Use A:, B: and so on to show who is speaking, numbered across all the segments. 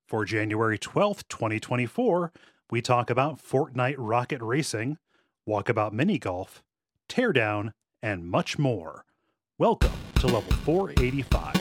A: For January 12th, 2024, we talk about Fortnite Rocket Racing, Walkabout Mini Golf, Teardown, and much more. Welcome to level 485.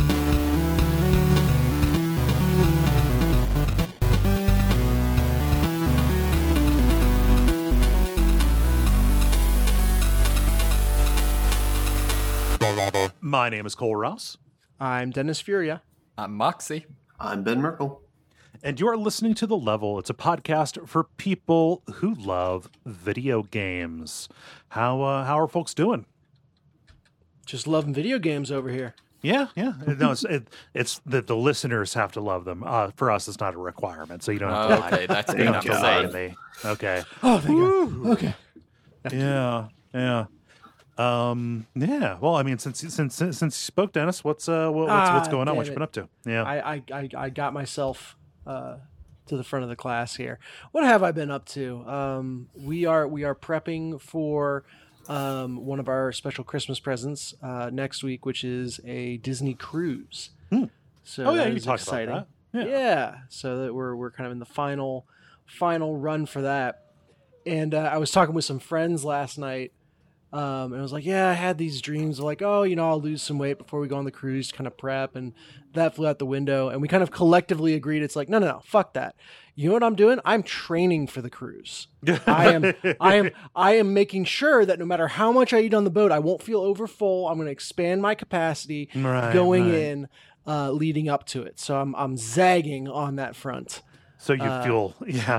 A: My name is Cole Ross.
B: I'm Dennis Furia.
C: I'm Moxie.
D: I'm Ben Merkel.
A: And you're listening to The Level. It's a podcast for people who love video games. How are folks doing?
B: Just loving video games over here.
A: Yeah. No, it's that the listeners have to love them. For us, it's not a requirement, so you don't have to.
C: Okay, that's good enough to say.
A: Okay.
B: Oh, thank God. Okay.
A: Yeah. Yeah. Well, I mean, since you spoke, Dennis, what's going on? What you been up to? Yeah.
B: I got myself to the front of the class here. What have I been up to? We are prepping for one of our special Christmas presents next week, which is a Disney cruise. So
A: you talked about that.
B: Yeah. So that we're kind of in the final run for that. And I was talking with some friends last night. And I was like, I had these dreams of like, I'll lose some weight before we go on the cruise, kind of prep, and that flew out the window. And we kind of collectively agreed, it's like, no, fuck that. You know what I'm doing? I'm training for the cruise. I am making sure that no matter how much I eat on the boat, I won't feel overfull. I'm going to expand my capacity in, leading up to it. So I'm zagging on that front.
A: So you feel,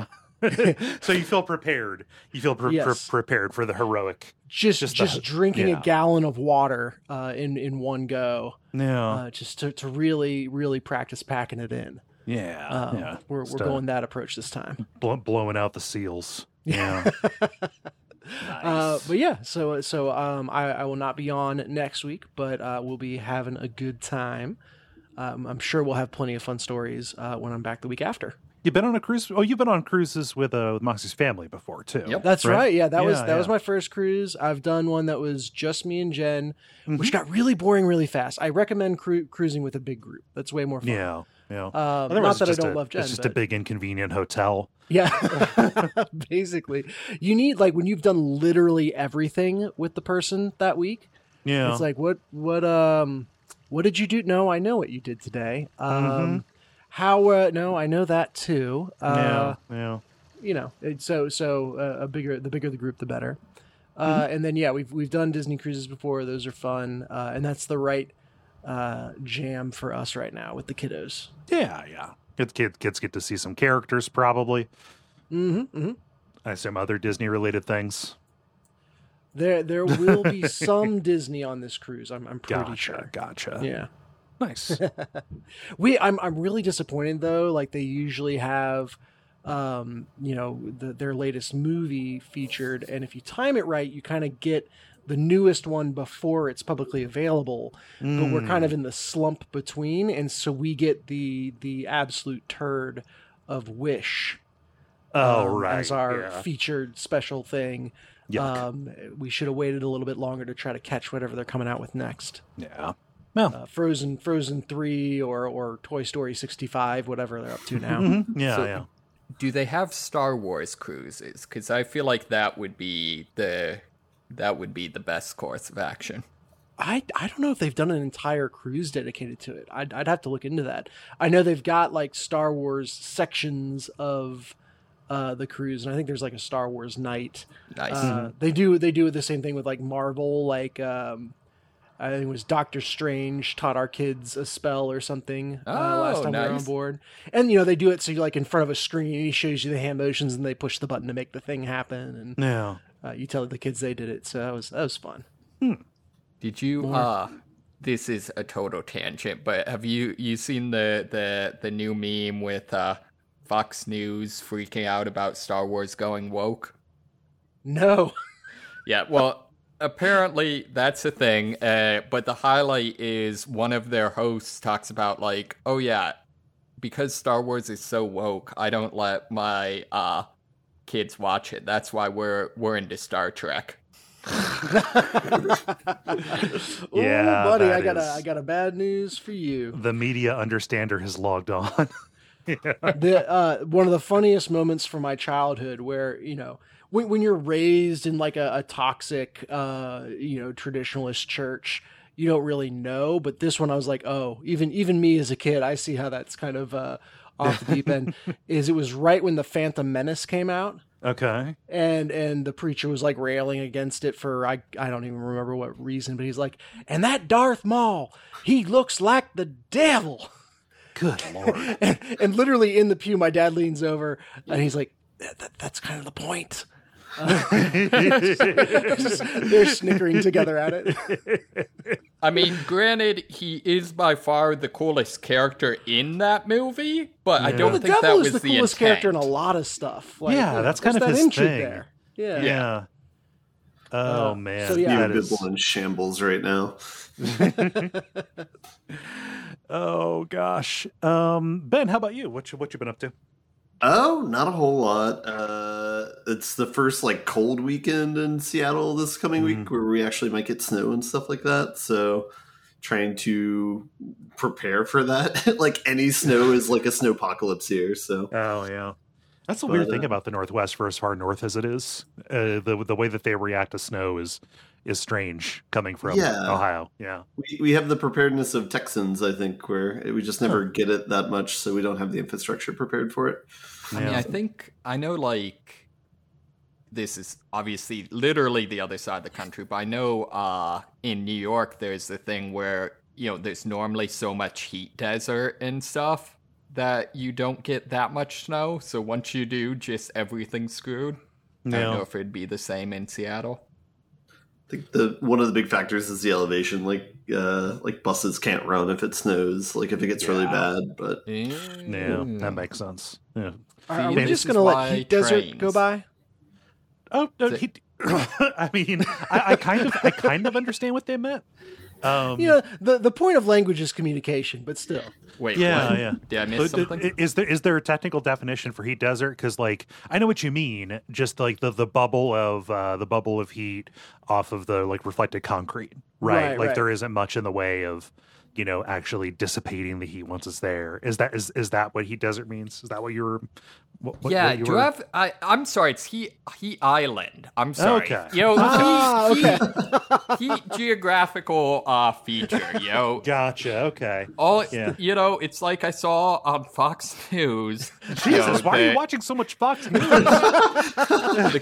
A: so you feel prepared. You feel prepared for the heroic.
B: Just drinking a gallon of water in one go.
A: Yeah.
B: Just to really, really practice packing it in.
A: Yeah.
B: We're going that approach this time.
A: Blowing out the seals. Yeah.
C: Nice.
B: But yeah, so I will not be on next week, but we'll be having a good time. I'm sure we'll have plenty of fun stories when I'm back the week after.
A: You've been on a cruise? Oh, you've been on cruises with Moxie's family before too.
C: Yep.
B: That's right. Yeah, that was my first cruise. I've done one that was just me and Jen, which got really boring really fast. I recommend cruising with a big group. That's way more fun.
A: Yeah.
B: Not that I don't love Jen.
A: It's just a big inconvenient hotel.
B: Yeah, basically. You need, like, when you've done literally everything with the person that week.
A: Yeah,
B: it's like what did you do? No, I know what you did today. How? No, I know that too.
A: Yeah.
B: You know, the bigger the group, the better. And then we've done Disney cruises before. Those are fun, and that's the right jam for us right now with the kiddos.
A: Yeah. Kids get to see some characters probably. I assume other Disney related things.
B: There will be some Disney on this cruise. I'm pretty sure.
A: Gotcha.
B: Yeah.
A: Nice.
B: I'm really disappointed though. Like, they usually have, their latest movie featured, and if you time it right, you kind of get the newest one before it's publicly available. But we're kind of in the slump between, and so we get the absolute turd of Wish. As our featured special thing. We should have waited a little bit longer to try to catch whatever they're coming out with next.
A: Yeah. Well,
B: Frozen 3 or Toy Story 65, whatever they're up to now.
A: Yeah.
C: Do they have Star Wars cruises? Because I feel like that would be the best course of action.
B: I don't know if they've done an entire cruise dedicated to it. I'd have to look into that. I know they've got like Star Wars sections of the cruise, and I think there's like a Star Wars night.
C: Nice.
B: They do the same thing with like Marvel, like I think it was Doctor Strange taught our kids a spell or something last time we were on board. And, they do it so you're like in front of a screen, he shows you the hand motions, and they push the button to make the thing happen. And you tell the kids they did it. So that was fun.
C: Did you, this is a total tangent, but have you seen the new meme with Fox News freaking out about Star Wars going woke?
B: No.
C: Yeah, well... Apparently that's a thing, but the highlight is one of their hosts talks about like, because Star Wars is so woke, I don't let my kids watch it. That's why we're into Star Trek.
B: Yeah, buddy, I got a bad news for you.
A: The media understander has logged on.
B: One of the funniest moments from my childhood, where when you're raised in like a toxic traditionalist church, you don't really know. But this one, I was like, oh, even me as a kid, I see how that's kind of off the deep end. It was right when the Phantom Menace came out.
A: Okay.
B: And the preacher was like railing against it for I don't even remember what reason, but he's like, and that Darth Maul, he looks like the devil.
A: Good Lord.
B: and literally in the pew, my dad leans over and he's like, that's kind of the point. They're snickering together at it.
C: I mean, granted, he is by far the coolest character in that movie, but I don't think that was the
B: coolest
C: intent.
B: character in a lot of stuff. Like,
A: that's kind of his
B: intrigue
A: thing.
B: there. Yeah.
A: Oh man,
B: so, yeah.
D: You're people in shambles right now.
A: Oh gosh, Ben, how about you? What you been up to?
D: Oh, not a whole lot. It's the first like cold weekend in Seattle this coming week where we actually might get snow and stuff like that. So trying to prepare for that. Like any snow is like a snowpocalypse here. So
A: that's the weird thing about the Northwest for as far north as it is. The way that they react to snow is strange coming from Ohio. Yeah.
D: We have the preparedness of Texans, I think, where we just never get it that much, so we don't have the infrastructure prepared for it.
C: I mean, I know like this is obviously literally the other side of the country, but I know in New York there's the thing where, there's normally so much heat desert and stuff that you don't get that much snow. So once you do, just everything's screwed. I don't know if it'd be the same in Seattle.
D: I think one of the big factors is the elevation. Like buses can't run if it snows. Like if it gets really bad. But
A: that makes sense. Yeah.
B: Are we just going to let heat desert go by?
A: Oh, no, I mean, I kind of understand what they meant.
B: The point of language is communication, but still.
C: Wait, what? Did I miss something?
A: Is there a technical definition for heat desert? Because like I know what you mean, just like the bubble of heat off of the like reflected concrete, right? Like there isn't much in the way of actually dissipating the heat once it's there. Is that what heat desert means? Is that what you're?
C: I'm sorry. It's Heat Island. I'm sorry.
A: Okay.
C: Heat geographical feature.
A: Gotcha. Okay.
C: It's like I saw on Fox News.
A: Jesus, why are you watching so much Fox News?
C: The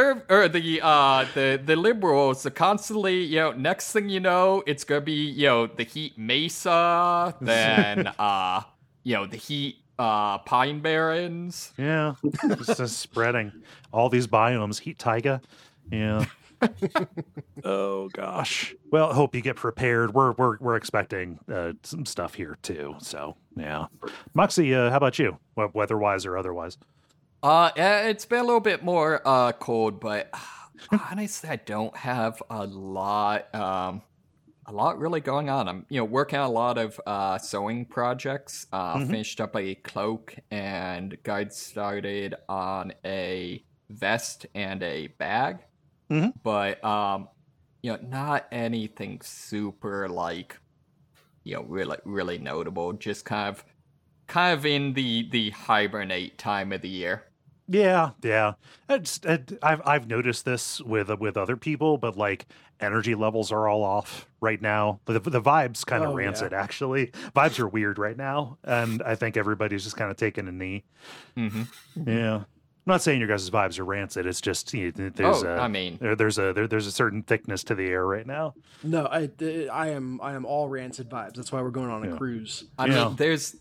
C: the liberals are constantly, next thing you know, it's gonna be, the Heat Mesa, then the Heat Pine Barrens.
A: Yeah, just spreading all these biomes. Heat taiga. Yeah. Oh gosh. Well, hope you get prepared. We're expecting some stuff here too. So yeah. Moxie, how about you? Weather-wise or otherwise?
C: It's been a little bit more cold, but honestly, I don't have a lot really going on. I'm, working on a lot of sewing projects. Finished up a cloak and got started on a vest and a bag. But, not anything super like, really notable. Just kind of in the hibernate time of the year.
A: Yeah. I've noticed this with other people, but like energy levels are all off right now. The vibes kind of rancid. Yeah. Actually, vibes are weird right now, and I think everybody's just kind of taking a knee. Yeah. I'm not saying your guys' vibes are rancid. It's just there's a certain thickness to the air right now.
B: No, I am all rancid vibes. That's why we're going on a cruise.
C: I mean, there's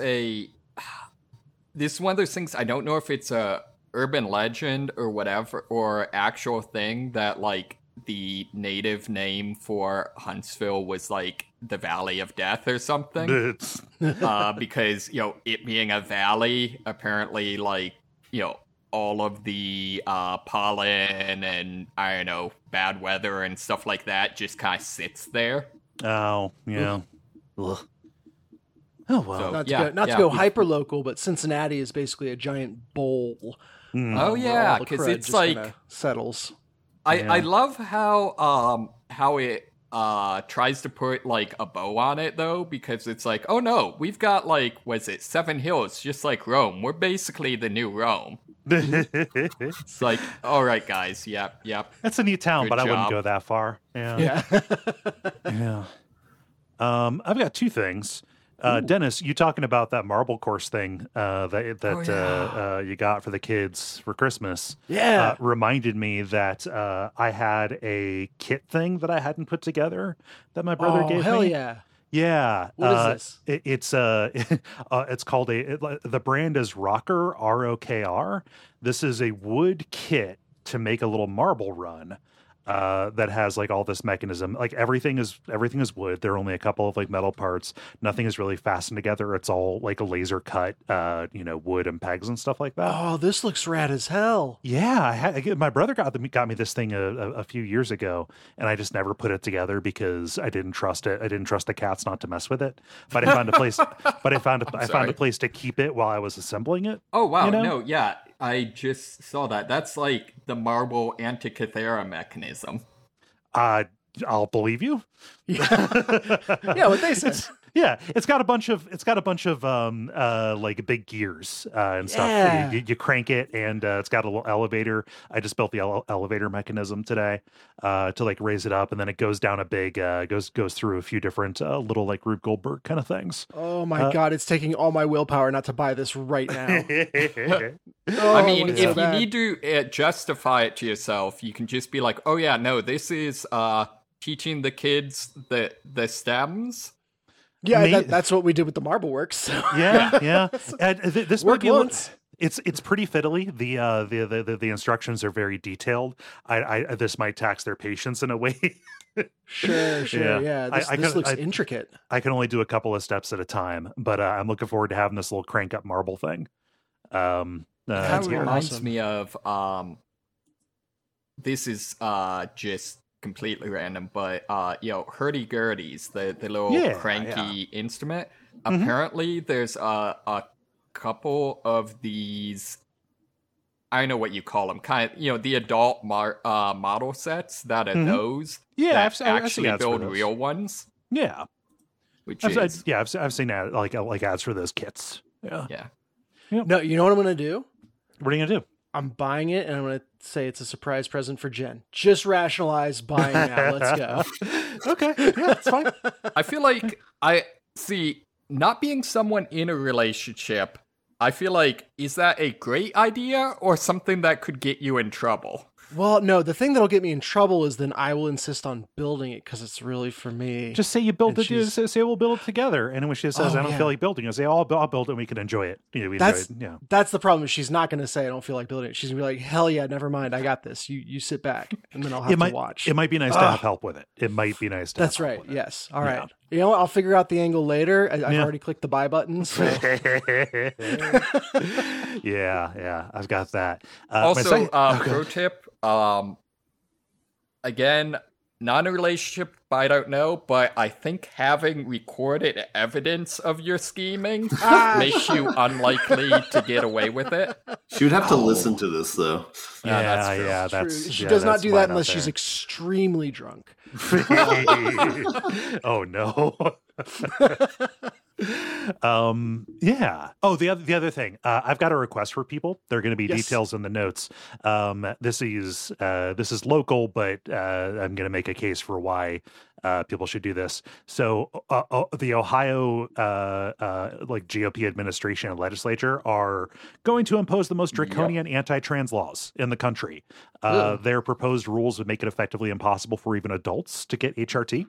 C: this is one of those things. I don't know if it's a urban legend or whatever, or actual thing that like the native name for Huntsville was like the Valley of Death or something. Because it being a valley, apparently like all of the pollen and I don't know bad weather and stuff like that just kind of sits there.
A: Oh yeah. Ugh. Oh well.
B: So, not to go hyper local, but Cincinnati is basically a giant bowl.
C: Oh yeah, because it's like
B: settles.
C: I love how it tries to put like a bow on it though, because it's like, oh no, we've got like, was it 7 hills, just like Rome. We're basically the new Rome. It's like, all right, guys, yep.
A: That's a neat town,
C: Good
A: but I wouldn't
C: job.
A: go that far. Yeah. Yeah. I've got 2 things. Dennis, you talking about that marble course thing that you got for the kids for Christmas?
B: Yeah.
A: Reminded me that I had a kit thing that I hadn't put together that my brother gave
B: hell
A: me.
B: yeah.
A: Yeah.
B: What is this?
A: It's called the brand is Rocker, ROKR. This is a wood kit to make a little marble run. That has like all this mechanism, like everything is wood. There are only a couple of like metal parts. Nothing is really fastened together. It's all like a laser cut, wood and pegs and stuff like that.
B: Oh, this looks rad as hell.
A: Yeah, my brother got me this thing a few years ago, and I just never put it together because I didn't trust it. I didn't trust the cats not to mess with it. But I found a place. I found a place to keep it while I was assembling it.
C: Oh wow,
A: You know?
C: no, yeah, I just saw that. That's like the marble Antikythera mechanism.
A: I'll believe you.
B: Yeah, what they said.
A: Yeah, it's got a bunch of like big gears and stuff.
B: Yeah.
A: You crank it, and it's got a little elevator. I just built the elevator mechanism today to like raise it up, and then it goes down a big goes through a few different little like Rube Goldberg kind of things.
B: Oh my god, it's taking all my willpower not to buy this right now.
C: I mean,
B: want it
C: if
B: so
C: you
B: bad.
C: need to justify it to yourself, you can just be like, oh yeah, no, this is teaching the kids the stems.
B: Yeah, that's what we did with the Marble Works. So.
A: Yeah. This might
B: Worked
A: be a little,
B: once.
A: it's pretty fiddly. The instructions are very detailed. I this might tax their patience in a way.
B: Sure. Yeah, this looks intricate.
A: I can only do a couple of steps at a time, but I'm looking forward to having this little crank up marble thing.
C: That
A: it's here.
C: reminds
B: Awesome.
C: me of this is just completely random, but hurdy-gurdies, the little cranky instrument.
A: Mhm.
C: Apparently there's a couple of these, I don't know what you call them, kind of, the adult model sets that are
A: Mhm.
C: those
A: Yeah,
C: that
A: I've seen
C: actually
A: ads for
C: build
A: those.
C: real ones,
A: Yeah,
C: which
A: I've
C: is
A: seen like ads for those kits. Yeah.
B: No, you know what I'm going to do?
A: What are you gonna do?
B: I'm buying it, and I'm going to say it's a surprise present for Jen. Just rationalize buying now. Let's go.
A: Okay, yeah, it's fine.
C: I feel like not being someone in a relationship, I feel like, is that a great idea or something that could get you in trouble?
B: Well, no, the thing that'll get me in trouble is then I will insist on building it because it's really for me.
A: Just say you build
B: And
A: it.
B: she's-
A: Say we'll build it together. And when she says,
B: Oh,
A: "I don't
B: yeah.
A: feel like building," I say, "I'll build it. and We can enjoy it." We
B: That's-
A: enjoy it. Yeah.
B: That's the problem. She's not going to say I don't feel like building it. She's going to be like, hell yeah, never mind. I got this. You sit back, and then I'll have to watch.
A: It might be nice to have help with it. It might be nice to.
B: That's
A: have
B: right.
A: help with
B: Yes. All
A: Yeah.
B: right. You know what? I'll figure out the angle later. I've
A: Yeah.
B: already clicked the buy button. So.
A: it. yeah. I've got that. My
C: Also,
A: second-
C: pro tip, again, not a relationship, I don't know, but I think having recorded evidence of your scheming makes you unlikely to get away with it.
D: She would have to listen to this, though.
A: yeah,
C: that's true.
A: that's
B: True. She
A: yeah,
B: does not
A: that's
B: do
A: why
B: that
A: not
B: unless
A: there.
B: she's extremely drunk.
A: Oh no. Yeah. Oh, the other thing. I've got a request for people. There are going to be
B: Yes.
A: details in the notes. This is local, but I'm going to make a case for why people should do this. So the Ohio like GOP administration and legislature are going to impose the most draconian anti-trans laws in the country. Their proposed rules would make it effectively impossible for even adults to get HRT.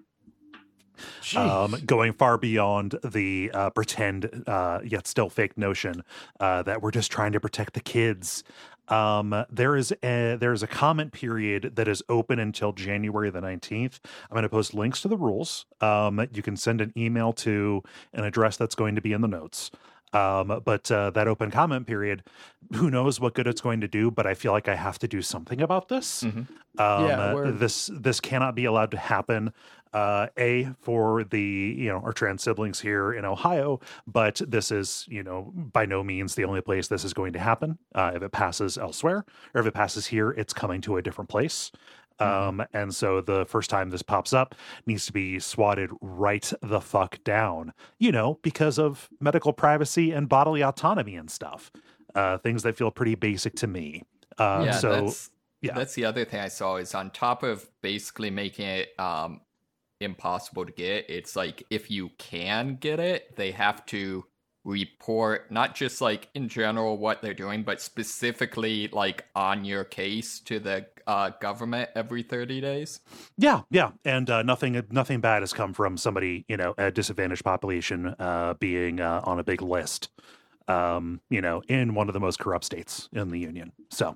A: Going far beyond the pretend yet still fake notion that we're just trying to protect the kids. There is a comment period that is open until January the 19th. I'm going to post links to the rules. You can send an email to an address that's going to be in the notes. But that open comment period, who knows what good it's going to do, but I feel like I have to do something about this.
B: word.
A: This cannot be allowed to happen. For the, our trans siblings here in Ohio, but this is, by no means the only place this is going to happen. If it passes elsewhere or if it passes here, it's coming to a different place. And so the first time this pops up needs to be swatted right the fuck down, because of medical privacy and bodily autonomy and stuff. Things that feel pretty basic to me.
C: That's the other thing I saw is on top of basically making it impossible to get, it's like if you can get it, they have to report not just like in general what they're doing, but specifically like on your case to the government every 30 days.
A: Yeah. And nothing bad has come from somebody, a disadvantaged population being on a big list. In one of the most corrupt states in the union. So,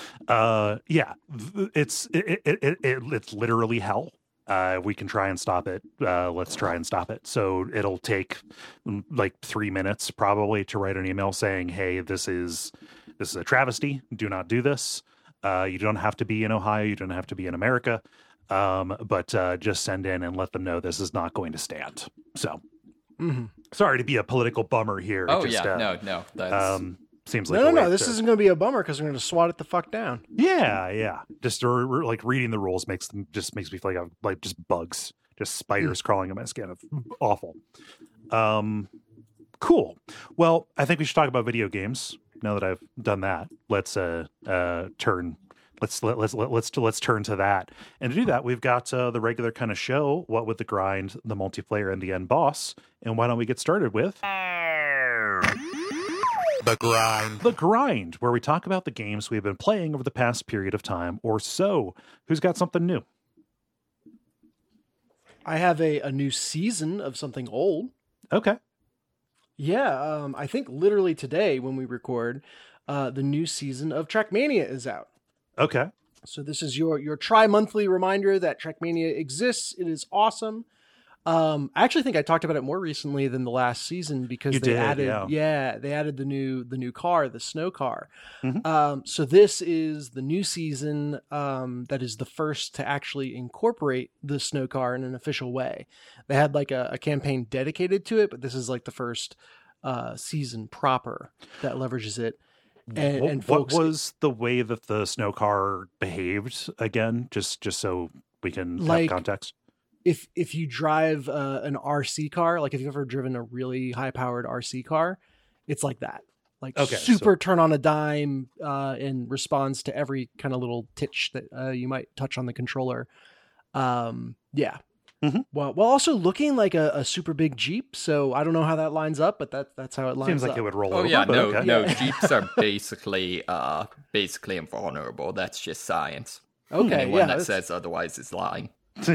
A: it's literally hell. We can try and stop it. Let's try and stop it. So it'll take like 3 minutes probably to write an email saying, hey, this is a travesty. Do not do this. You don't have to be in Ohio. You don't have to be in America. But just send in and let them know this is not going to stand. So. Mm-hmm. Sorry to be a political bummer here.
C: No. That's...
A: seems like
B: no. This isn't going to be a bummer because we're going to swat it the fuck down.
A: Yeah. Just like reading the rules makes me feel like just bugs, just spiders crawling on my skin. It's awful. Cool. Well, I think we should talk about video games now that I've done that. Let's turn. Let's turn to that. And to do that, we've got the regular kind of show, What Would the Grind, the multiplayer, and the end boss. And why don't we get started with The Grind. The Grind, where we talk about the games we've been playing over the past period of time or so. Who's got something new?
B: I have a new season of something old.
A: Okay.
B: Yeah, I think literally today when we record, the new season of Trackmania is out.
A: Okay.
B: So this is your tri-monthly reminder that Trackmania exists. It is awesome. I actually think I talked about it more recently than the last season because they added the new car, the snow car. Mm-hmm. So this is the new season that is the first to actually incorporate the snow car in an official way. They had like a campaign dedicated to it, but this is like the first season proper that leverages it. And folks,
A: what was the way that the snow car behaved again? Just so we can have context.
B: If you drive an RC car, like if you've ever driven a really high powered RC car, it's like that. Like turn on a dime and responds to every kind of little titch that you might touch on the controller. Yeah. Mm-hmm. Well, also looking like a super big Jeep. So I don't know how that lines up, but that's how it lines up.
A: Seems like it would roll over.
C: Oh yeah, no, Jeeps are basically invulnerable. That's just science.
B: Okay,
C: anyone that says otherwise is lying.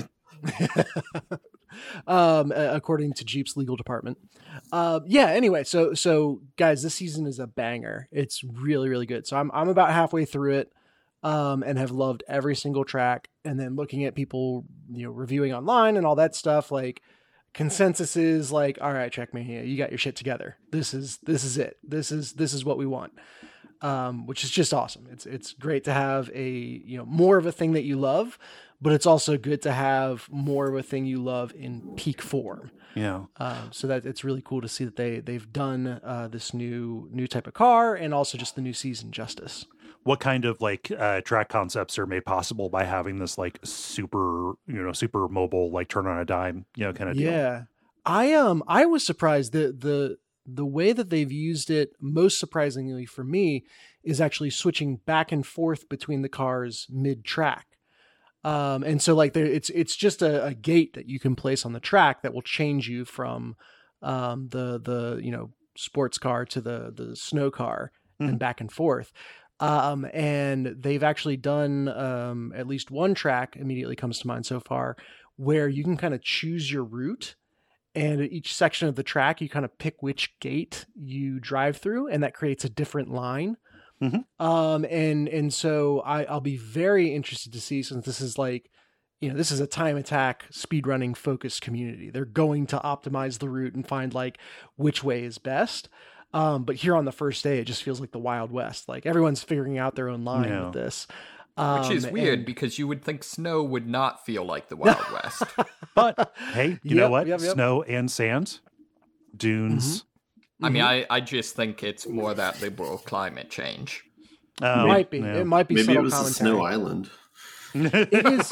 B: According to Jeep's legal department. Anyway, so guys, this season is a banger. It's really, really good. So I'm about halfway through it. And have loved every single track, and then looking at people, reviewing online and all that stuff, like consensus is like, all right, Trackmania, you got your shit together. This is it. This is what we want. Which is just awesome. It's great to have more of a thing that you love, but it's also good to have more of a thing you love in peak form.
A: Yeah.
B: So that it's really cool to see that they've done this new type of car and also just the new season justice.
A: What kind of track concepts are made possible by having this super mobile, turn on a dime, kind of deal?
B: Yeah. I was surprised that the way that they've used it, most surprisingly for me, is actually switching back and forth between the cars mid-track. And so it's just a gate that you can place on the track that will change you from the sports car to the snow car and back and forth. And they've actually done at least one track immediately comes to mind so far where you can kind of choose your route, and at each section of the track you kind of pick which gate you drive through, and that creates a different line. Mm-hmm. And so I'll be very interested to see, since this is this is a time attack speedrunning focused community. They're going to optimize the route and find which way is best. But here on the first day, it just feels like the Wild West. Like everyone's figuring out their own line with this.
C: Which is weird because you would think snow would not feel like the Wild West.
A: But hey, you know what? Snow and sand, dunes.
C: Mm-hmm. I mean, I just think it's more that liberal climate change.
B: It might be. Yeah. It might be.
D: Maybe
B: subtle
D: it was
B: commentary.
D: the Snow Island.
B: It is.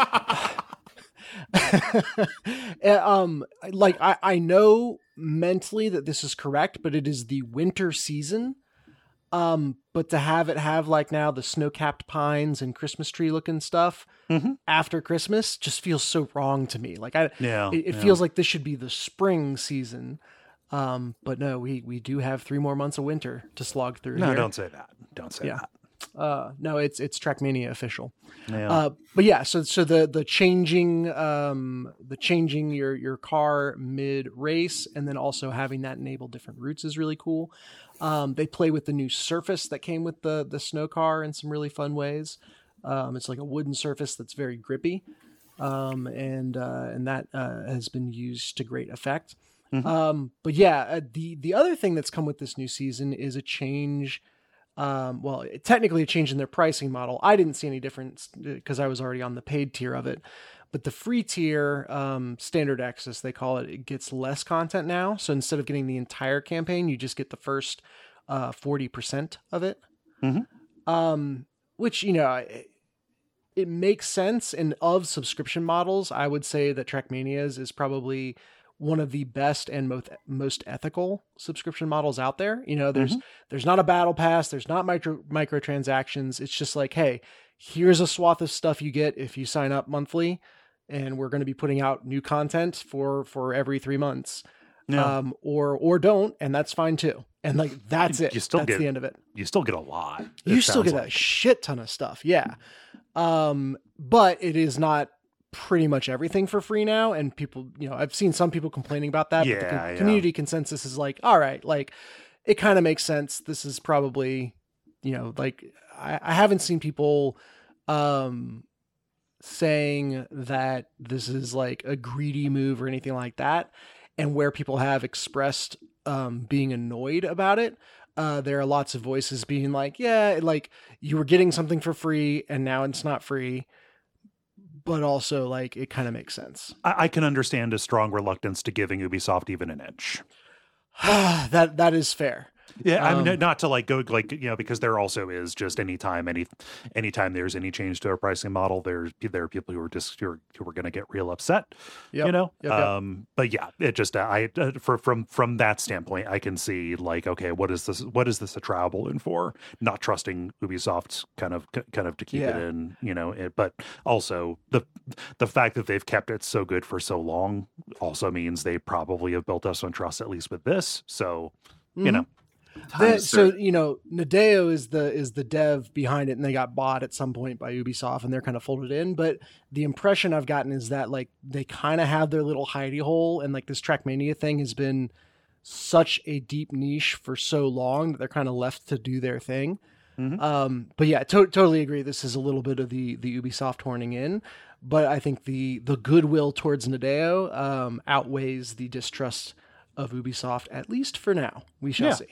B: Like I know mentally that this is correct, but it is the winter season. But to have it have like now the snow-capped pines and Christmas tree looking stuff after Christmas just feels so wrong to me. Like it feels like this should be the spring season. But no, we do have 3 more months of winter to slog through.
A: No,
B: here.
A: don't say that. Don't say that.
B: No, it's Trackmania official.
A: Yeah.
B: But yeah, so the changing your car mid race and then also having that enable different routes is really cool. They play with the new surface that came with the snow car in some really fun ways. It's like a wooden surface that's very grippy. And that has been used to great effect. But yeah, the other thing that's come with this new season is a change. Technically a change in their pricing model. I didn't see any difference because I was already on the paid tier of it, but the free tier, standard access, they call it, it gets less content now. So instead of getting the entire campaign, you just get the first 40% of it. Which, it makes sense. And of subscription models, I would say that Trackmania's is probably one of the best and most ethical subscription models out there. There's not a battle pass. There's not microtransactions. It's just like, hey, here's a swath of stuff you get if you sign up monthly, and we're going to be putting out new content for every 3 months. Or don't, and that's fine too. And like, that's it. That's the end of it.
A: You still get a lot.
B: You still get a shit ton of stuff. Yeah. But it is not pretty much everything for free now, and people, I've seen some people complaining about that, but the community consensus is like, all right, like it kind of makes sense. This is probably, like I haven't seen people saying that this is like a greedy move or anything like that. And where people have expressed being annoyed about it, there are lots of voices being like, yeah, like you were getting something for free and now it's not free. But also, like, it kind of makes sense.
A: I can understand a strong reluctance to giving Ubisoft even an inch.
B: That is fair.
A: Yeah, I mean, not to like go like, because there also is just anytime there's any change to a pricing model, there are people who are just who are going to get real upset. Yep. But yeah, it just from that standpoint, I can see like, okay, what is this a trial balloon for? Not trusting Ubisoft kind of to keep it in, but also the fact that they've kept it so good for so long also means they probably have built us on trust, at least with this. So Nadeo is the dev behind it, and they got bought at some point by Ubisoft, and they're kind of folded in. But the impression I've gotten is that like they kind of have their little hidey hole, and like this Trackmania thing has been such a deep niche for so long that they're kind of left to do their thing. But yeah, totally agree. This is a little bit of the Ubisoft horning in, but I think the goodwill towards Nadeo outweighs the distrust of Ubisoft, at least for now. We shall see.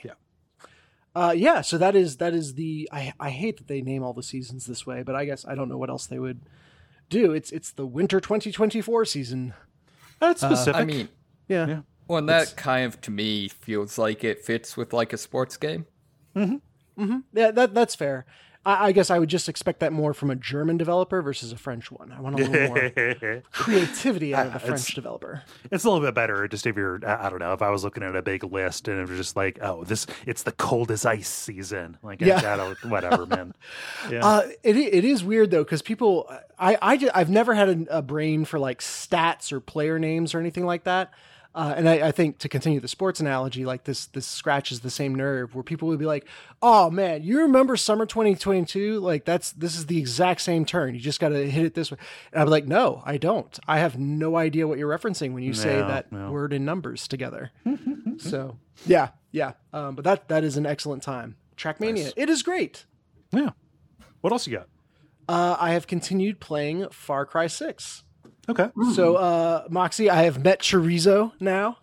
A: So that is the I hate that they name all the seasons this way, but I guess I don't know what else they would do. It's the winter 2024 season. That's specific.
C: I mean,
B: yeah.
C: Well, and that kind of to me feels like it fits with like a sports game.
B: Yeah, that's fair. I guess I would just expect that more from a German developer versus a French one. I want a little more creativity out of a French developer.
A: It's a little bit better just if you're, I don't know, if I was looking at a big list and it was just like, oh, it's the cold as ice season. Like, whatever, man. Yeah.
B: It is weird though, because people, I've never had a brain for like stats or player names or anything like that. And I think to continue the sports analogy, like this scratches the same nerve where people would be like, oh man, you remember summer 2022? Like this is the exact same turn. You just got to hit it this way. And I'd be like, no, I don't. I have no idea what you're referencing when you say that word and numbers together. So yeah. But that is an excellent time. Trackmania. Nice. It is great.
A: Yeah. What else you got?
B: I have continued playing Far Cry 6.
A: Okay.
B: So, Moxie, I have met Chorizo now.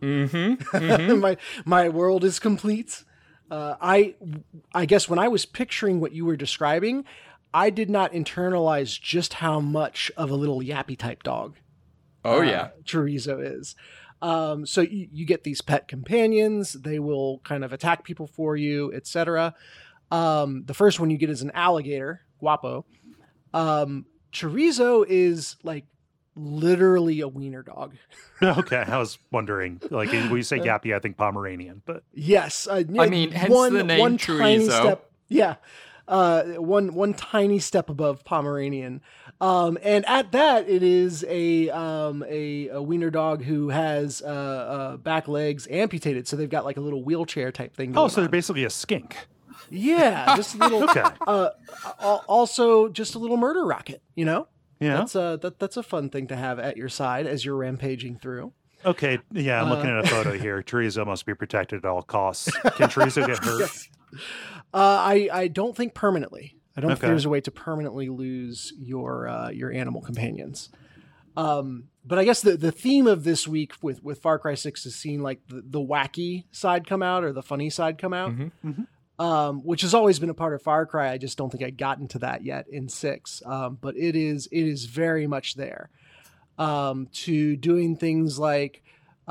B: My world is complete. I guess when I was picturing what you were describing, I did not internalize just how much of a little yappy type dog. Chorizo is. So you get these pet companions. They will kind of attack people for you, etc. The first one you get is an alligator, Guapo. Chorizo is like literally a wiener dog.
A: Okay, I was wondering. Like when you say Yappy, I think Pomeranian, but
B: Yes,
C: I mean, hence the name
B: one tiny
C: chorizo.
B: step. Yeah, one tiny step above Pomeranian, and at that, it is a wiener dog who has back legs amputated, so they've got like a little wheelchair type thing.
A: so
B: Going
A: they're
B: on.
A: basically a skink.
B: Yeah, just a little.
A: Okay,
B: Also, just a little murder rocket. You know,
A: yeah.
B: that's a fun thing to have at your side as you're rampaging through.
A: Okay, yeah. I'm looking at a photo here. Chorizo must be protected at all costs. Can Chorizo get hurt?
B: I don't think permanently. I don't think
A: Okay.
B: there's a way to permanently lose your animal companions. But I guess the theme of this week with Far Cry 6 is seeing like the wacky side come out or the funny side come out, which has always been a part of Far Cry. I just don't think I got into that yet in 6. But it is very much there. To doing things like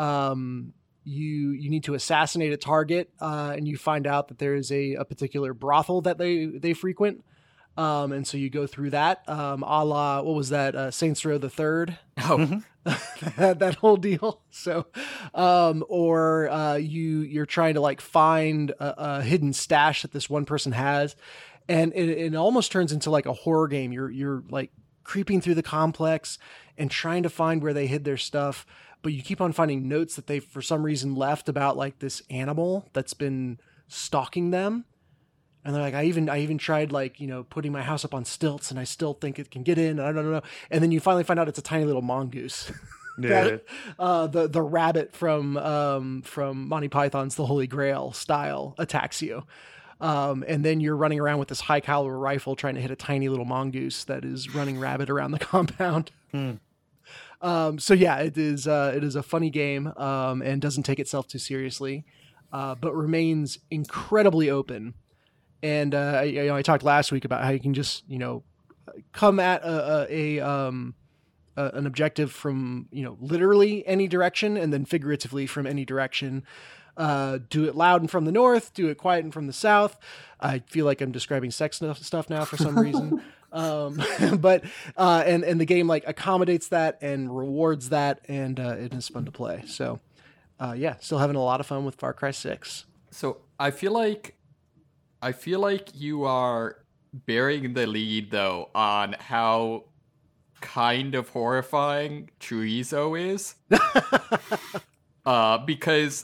B: you need to assassinate a target, and you find out that there is a particular brothel that they frequent. And so you go through that, a la, what was that? Saints Row the Third.
C: Oh,
B: That whole deal. So, or you're trying to like find a hidden stash that this one person has. And it almost turns into like a horror game. You're like creeping through the complex and trying to find where they hid their stuff. But you keep on finding notes that they, for some reason, left about like this animal that's been stalking them. And they're like, I even tried like, putting my house up on stilts and I still think it can get in. I don't know. And then you finally find out it's a tiny little mongoose.
A: Yeah.
B: The rabbit from Monty Python's The Holy Grail style attacks you. And then you're running around with this high caliber rifle trying to hit a tiny little mongoose that is running rabbit around the compound. So yeah, it is a funny game, and doesn't take itself too seriously, but remains incredibly open. And I talked last week about how you can just come at an objective from literally any direction, and then figuratively from any direction. Do it loud and from the north, do it quiet and from the south. I feel like I'm describing sex stuff now for some reason. But the game like accommodates that and rewards that, and it is fun to play. So still having a lot of fun with Far Cry 6.
C: so I feel like you are bearing the lead though on how kind of horrifying Chorizo is, because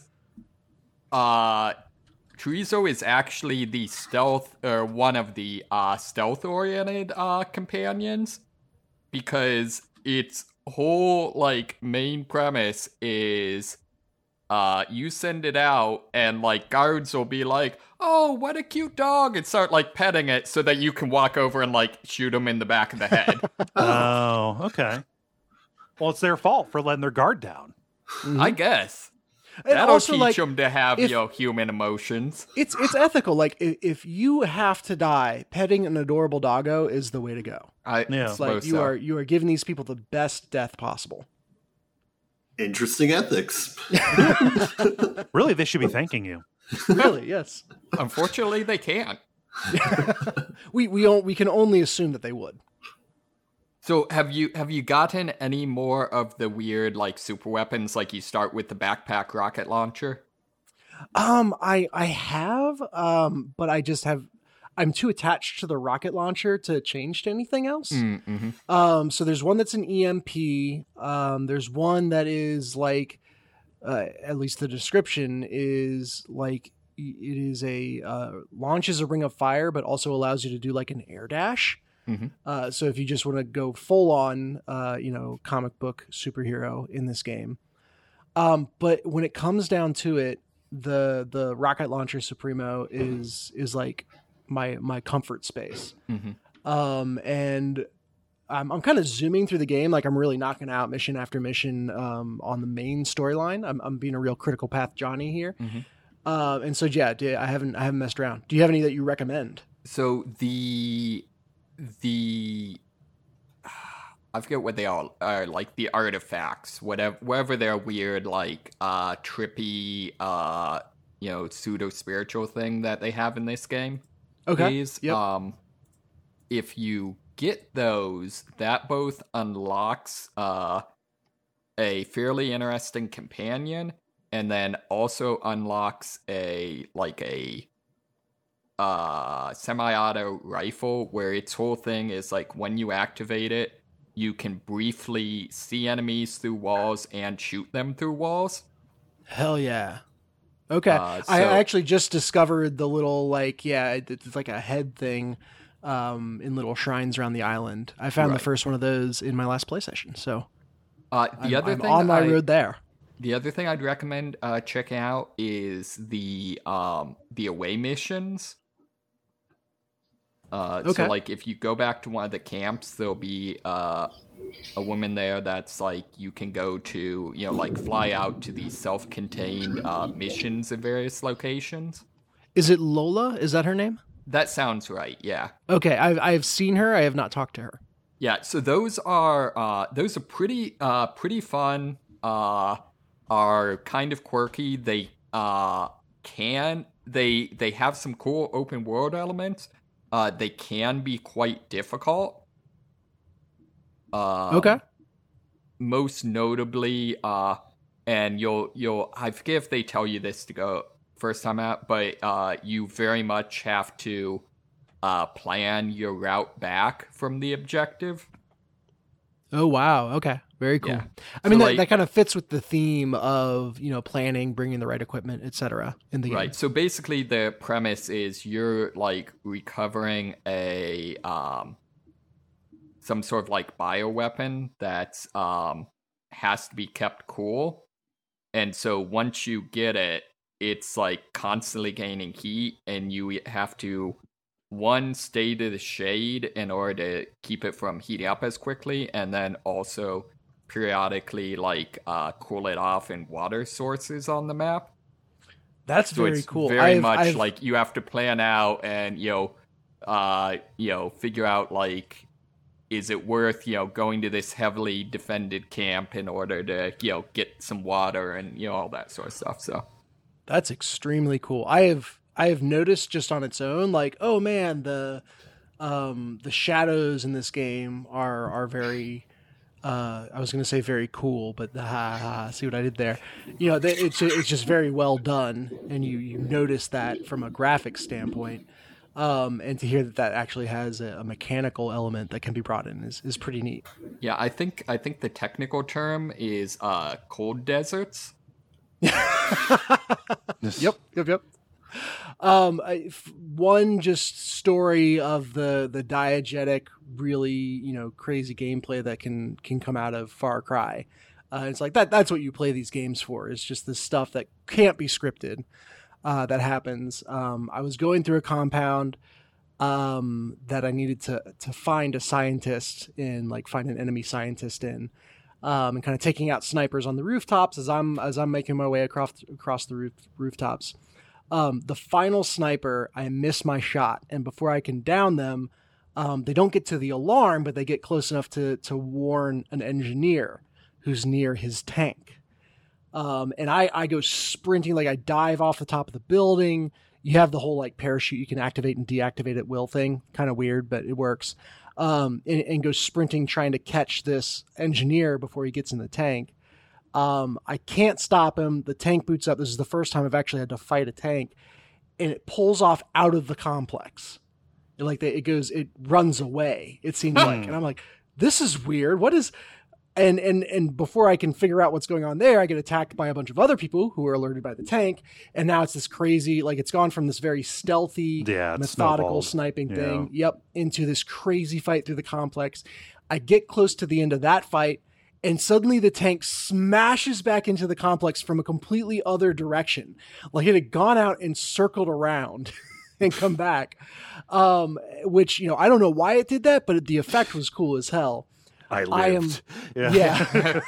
C: Chorizo is actually the one of the stealth-oriented companions, because its whole like main premise is you send it out and like guards will be like, "Oh, what a cute dog," and start like petting it so that you can walk over and like shoot him in the back of the head.
A: Oh, okay. Well, it's their fault for letting their guard down.
C: I guess.
B: And
C: That'll
B: also,
C: teach
B: like,
C: them to have
B: if-
C: human emotions.
B: It's ethical. Like if you have to die, petting an adorable doggo is the way to go.
C: I
A: Yeah.
B: It's like you are giving these people the best death possible.
D: Interesting ethics.
A: Really, they should be thanking you.
B: Really, yes.
C: Unfortunately, they can't.
B: We can only assume that they would.
C: So have you gotten any more of the weird like super weapons? Like you start with the backpack rocket launcher.
B: I have, but I just have. I'm too attached to the rocket launcher to change to anything else.
C: Mm-hmm.
B: So there's one that's an EMP. There's one that is like, at least the description is like it is launches a ring of fire, but also allows you to do like an air dash.
C: Mm-hmm.
B: So if you just want to go full on, comic book superhero in this game. But when it comes down to it, the rocket launcher Supremo is like my comfort space.
C: Mm-hmm.
B: And I'm kind of zooming through the game. Like I'm really knocking out mission after mission, on the main storyline. I'm being a real critical path Johnny here.
C: Mm-hmm.
B: And so, yeah, I haven't messed around. Do you have any that you recommend?
C: So I forget what they all are, like the artifacts, whatever their weird, like, trippy, pseudo spiritual thing that they have in this game.
B: Okay.
C: Is,
B: Yep.
C: if you get those, that both unlocks a fairly interesting companion, and then also unlocks a semi-auto rifle where its whole thing is like when you activate it, you can briefly see enemies through walls and shoot them through walls.
B: Hell yeah. Okay. I actually just discovered the little, it's like a head thing in little shrines around the island. I found the first one of those in my last play session. So I'm on my road there.
C: The other thing I'd recommend checking out is the away missions. So like if you go back to one of the camps, there'll be a woman there that's like you can go to, like fly out to these self-contained missions in various locations.
B: Is it Lola? Is that her name?
C: That sounds right. Yeah.
B: Okay, I've seen her. I have not talked to her.
C: Yeah. So those are pretty fun. Are kind of quirky. They they have some cool open world elements. They can be quite difficult.
B: Okay.
C: Most notably, and I forget if they tell you this to go first time out, but you very much have to plan your route back from the objective.
B: Oh wow! Okay, very cool. Yeah. I mean, that kind of fits with the theme of planning, bringing the right equipment, etc. in the game.
C: Right. So basically, the premise is you're like recovering a some sort of like bioweapon that has to be kept cool, and so once you get it, it's like constantly gaining heat, and you have to stay to the shade in order to keep it from heating up as quickly, and then also periodically cool it off in water sources on the map.
B: That's so very cool.
C: Very much like you have to plan out and figure out like, is it worth going to this heavily defended camp in order to get some water and all that sort of stuff. So
B: that's extremely cool. I have noticed just on its own, like, oh man, the shadows in this game are very, I was going to say very cool, but see what I did there? It's just very well done, and you notice that from a graphic standpoint, and to hear that actually has a mechanical element that can be brought in is pretty neat.
C: Yeah, I think the technical term is cold deserts.
B: Yep. One just story of the diegetic, really, crazy gameplay that can come out of Far Cry. It's like that's what you play these games for. It's just this stuff that can't be scripted, that happens. I was going through a compound, that I needed to find a scientist in, like find an enemy scientist in, and kind of taking out snipers on the rooftops as I'm making my way across the rooftops. The final sniper, I miss my shot, and before I can down them, they don't get to the alarm, but they get close enough to warn an engineer who's near his tank. And I go sprinting, like I dive off the top of the building. You have the whole like parachute you can activate and deactivate at will thing. Kind of weird, but it works. And go sprinting trying to catch this engineer before he gets in the tank. I can't stop him. The tank boots up. This is the first time I've actually had to fight a tank, and it pulls off out of the complex. It runs away. It seems like, and I'm like, this is weird. What is, and before I can figure out what's going on there, I get attacked by a bunch of other people who are alerted by the tank. And now it's this crazy, like it's gone from this very stealthy, methodical sniping thing. Yep. Into this crazy fight through the complex. I get close to the end of that fight, and suddenly the tank smashes back into the complex from a completely other direction. Like it had gone out and circled around and come back. Which, I don't know why it did that, but the effect was cool as hell.
A: I lived.
B: Yeah.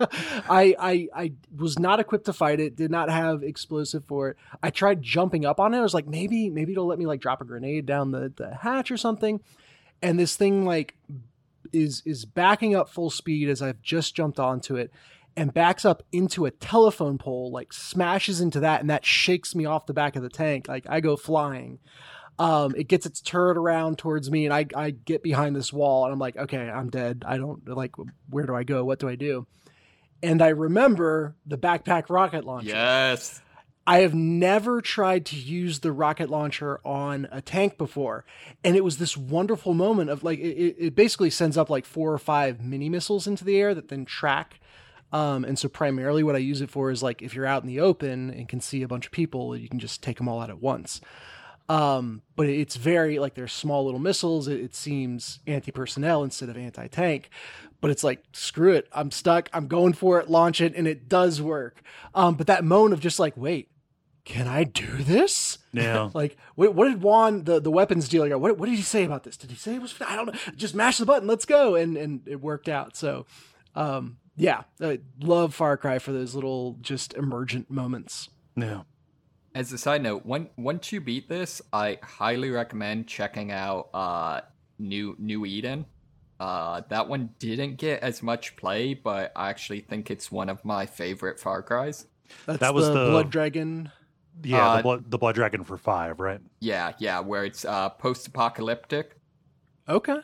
B: I was not equipped to fight it, did not have explosive for it. I tried jumping up on it. I was like, maybe it'll let me like drop a grenade down the hatch or something. And this thing like is backing up full speed as I've just jumped onto it, and backs up into a telephone pole, like smashes into that, and that shakes me off the back of the tank. Like I go flying. It gets its turret around towards me, and I get behind this wall, and I'm like, okay, I'm dead. I don't like, where do I go? What do I do? And I remember the backpack rocket launcher.
C: Yes.
B: I have never tried to use the rocket launcher on a tank before. And it was this wonderful moment of like, it basically sends up like 4 or 5 mini missiles into the air that then track. And so primarily what I use it for is like, if you're out in the open and can see a bunch of people, you can just take them all out at once. But it's very like, they're small little missiles. It seems anti-personnel instead of anti-tank, but it's like, screw it. I'm stuck. I'm going for it, launch it. And it does work. But that moment of just like, wait, can I do this?
A: Yeah.
B: Like, what did Juan, the weapons dealer, go? What did he say about this? Did he say it was, I don't know, just mash the button, let's go. And it worked out. So, yeah, I love Far Cry for those little just emergent moments.
A: Yeah.
C: As a side note, once you beat this, I highly recommend checking out New Eden. That one didn't get as much play, but I actually think it's one of my favorite Far Cries.
B: That was the Blood Dragon.
A: Yeah, the Blood Dragon for 5, right?
C: Yeah, where it's post-apocalyptic.
B: Okay.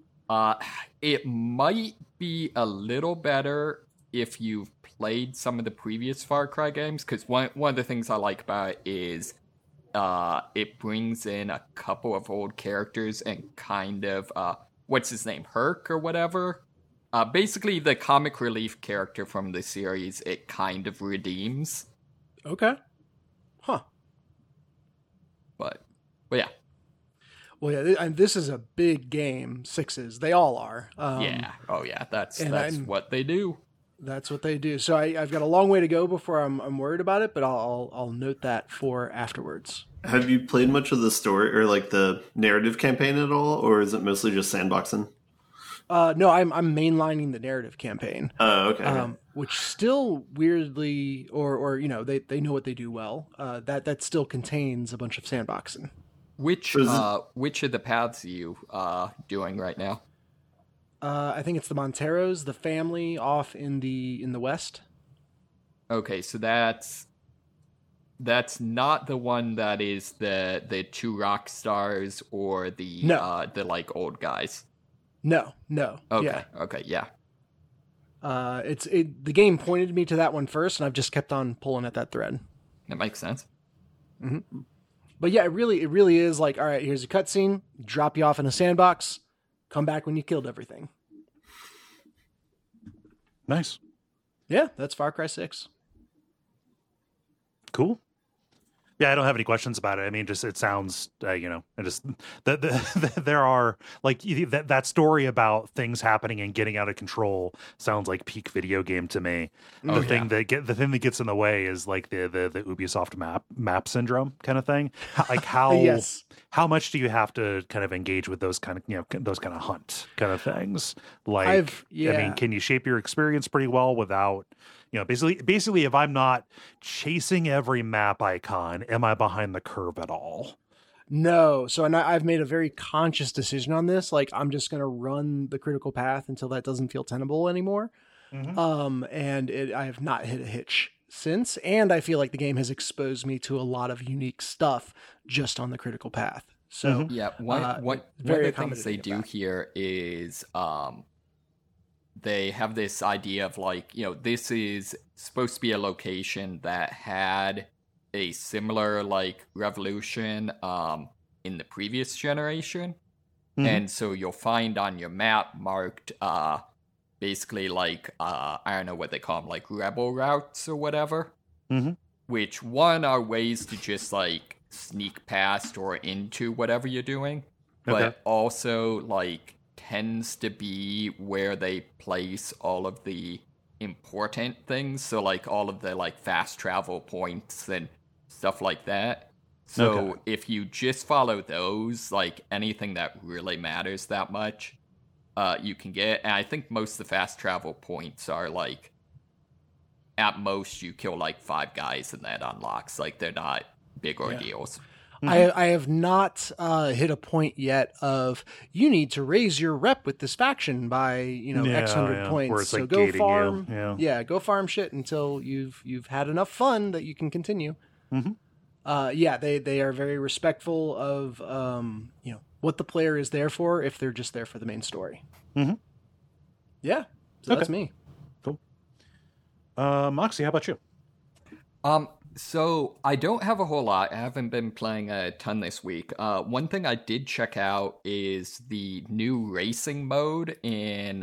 C: It might be a little better if you've played some of the previous Far Cry games, because one of the things I like about it is it brings in a couple of old characters and kind of, what's his name, Herc or whatever? Basically, the comic relief character from the series, it kind of redeems.
B: Okay. Huh.
C: But yeah.
B: Well, yeah, and this is a big game. 6s, they all are.
C: Yeah. Oh, yeah. That's
B: and
C: what they do.
B: That's what they do. So I've got a long way to go before I'm worried about it, but I'll note that for afterwards.
D: Have you played much of the story or like the narrative campaign at all, or is it mostly just sandboxing?
B: No, I'm mainlining the narrative campaign.
D: Oh, okay.
B: Which still weirdly, or you know, they know what they do well. That still contains a bunch of sandboxing.
C: Which of the paths are you doing right now?
B: I think it's the Monteros, the family off in the west.
C: Okay, so that's not the one that is the 2 rock stars or the like old guys.
B: No.
C: Okay. Yeah.
B: The game pointed me to that one first, and I've just kept on pulling at that thread.
C: That makes sense.
B: Mm-hmm. But yeah, it really is like, all right, here's a cutscene, drop you off in a sandbox, come back when you killed everything.
A: Nice.
B: Yeah, that's Far Cry 6.
A: Cool. Yeah, I don't have any questions about it. I mean, just it sounds, there are like that story about things happening and getting out of control sounds like peak video game to me. The thing that gets in the way is like the Ubisoft map syndrome kind of thing. Like how
B: yes.
A: How much do you have to kind of engage with those kind of hunt kind of things? Like, I mean, can you shape your experience pretty well without? Basically, if I'm not chasing every map icon, am I behind the curve at all?
B: No. So I've made a very conscious decision on this. Like, I'm just going to run the critical path until that doesn't feel tenable anymore. Mm-hmm. I have not hit a hitch since. And I feel like the game has exposed me to a lot of unique stuff just on the critical path. So
C: yeah, one of the things they do here is they have this idea of like, this is supposed to be a location that had a similar like revolution in the previous generation. Mm-hmm. And so you'll find on your map marked basically like, I don't know what they call them, like rebel routes or whatever. Mm-hmm. Which one are ways to just like sneak past or into whatever you're doing. But also like tends to be where they place all of the important things, so like all of the like fast travel points and stuff like that. So if you just follow those, like anything that really matters that much, you can get. And I think most of the fast travel points are like, at most you kill like 5 guys and that unlocks. Like they're not big ordeals.
B: Mm-hmm. I have not hit a point yet of you need to raise your rep with this faction by X hundred points.
A: Where it's
B: so
A: like
B: go farm,
A: you.
B: go farm shit until you've had enough fun that you can continue.
A: Mm-hmm.
B: yeah, they are very respectful of what the player is there for if they're just there for the main story.
A: Mhm.
B: Yeah, so that's
A: Okay.
B: me.
A: Cool. Moxie, how about you?
C: So I don't have a whole lot. I haven't been playing a ton this week. One thing I did check out is the new racing mode in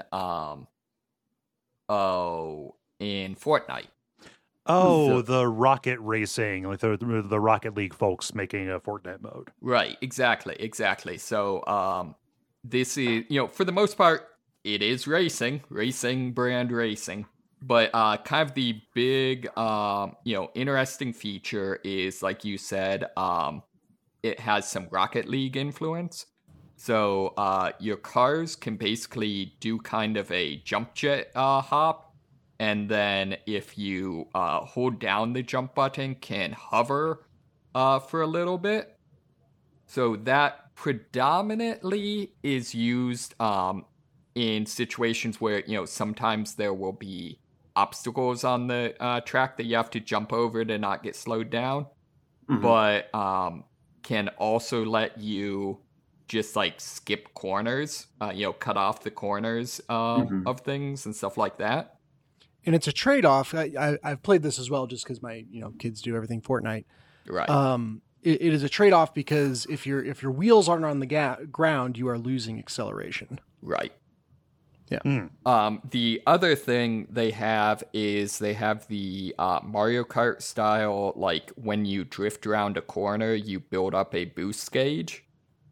C: Fortnite.
A: Oh, the Rocket Racing, like the Rocket League folks making a Fortnite mode.
C: Right, exactly. So this is, for the most part, it is racing brand racing. But kind of the big, interesting feature is, like you said, it has some Rocket League influence. So your cars can basically do kind of a jump jet hop. And then if you hold down the jump button, can hover for a little bit. So that predominantly is used in situations where, sometimes there will be obstacles on the track that you have to jump over to not get slowed down.
D: Mhm.
C: But can also let you just like skip corners, cut off the corners of things and stuff like that.
B: And it's a trade-off. I've played this as well just because my kids do everything Fortnite.
C: Right.
B: It is a trade-off because if your wheels aren't on the ground, you are losing acceleration.
C: Right.
B: Yeah.
C: The other thing they have is they have the Mario Kart style, like when you drift around a corner, you build up a boost gauge,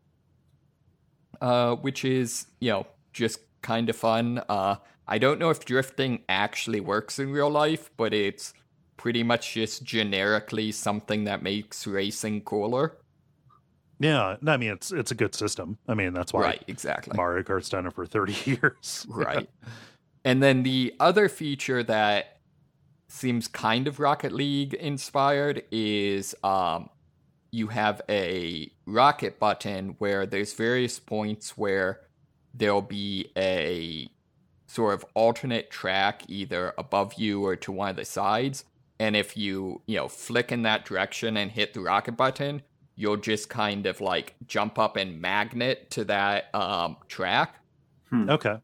C: which is, just kind of fun. I don't know if drifting actually works in real life, but it's pretty much just generically something that makes racing cooler.
A: Yeah, I mean it's a good system. I mean that's why
C: Right, exactly.
A: Mario Kart's done it for 30 years.
C: Right. And then the other feature that seems kind of Rocket League inspired is you have a rocket button where there's various points where there'll be a sort of alternate track either above you or to one of the sides. And if you, flick in that direction and hit the rocket button, you'll just kind of like jump up and magnet to that track.
A: Okay.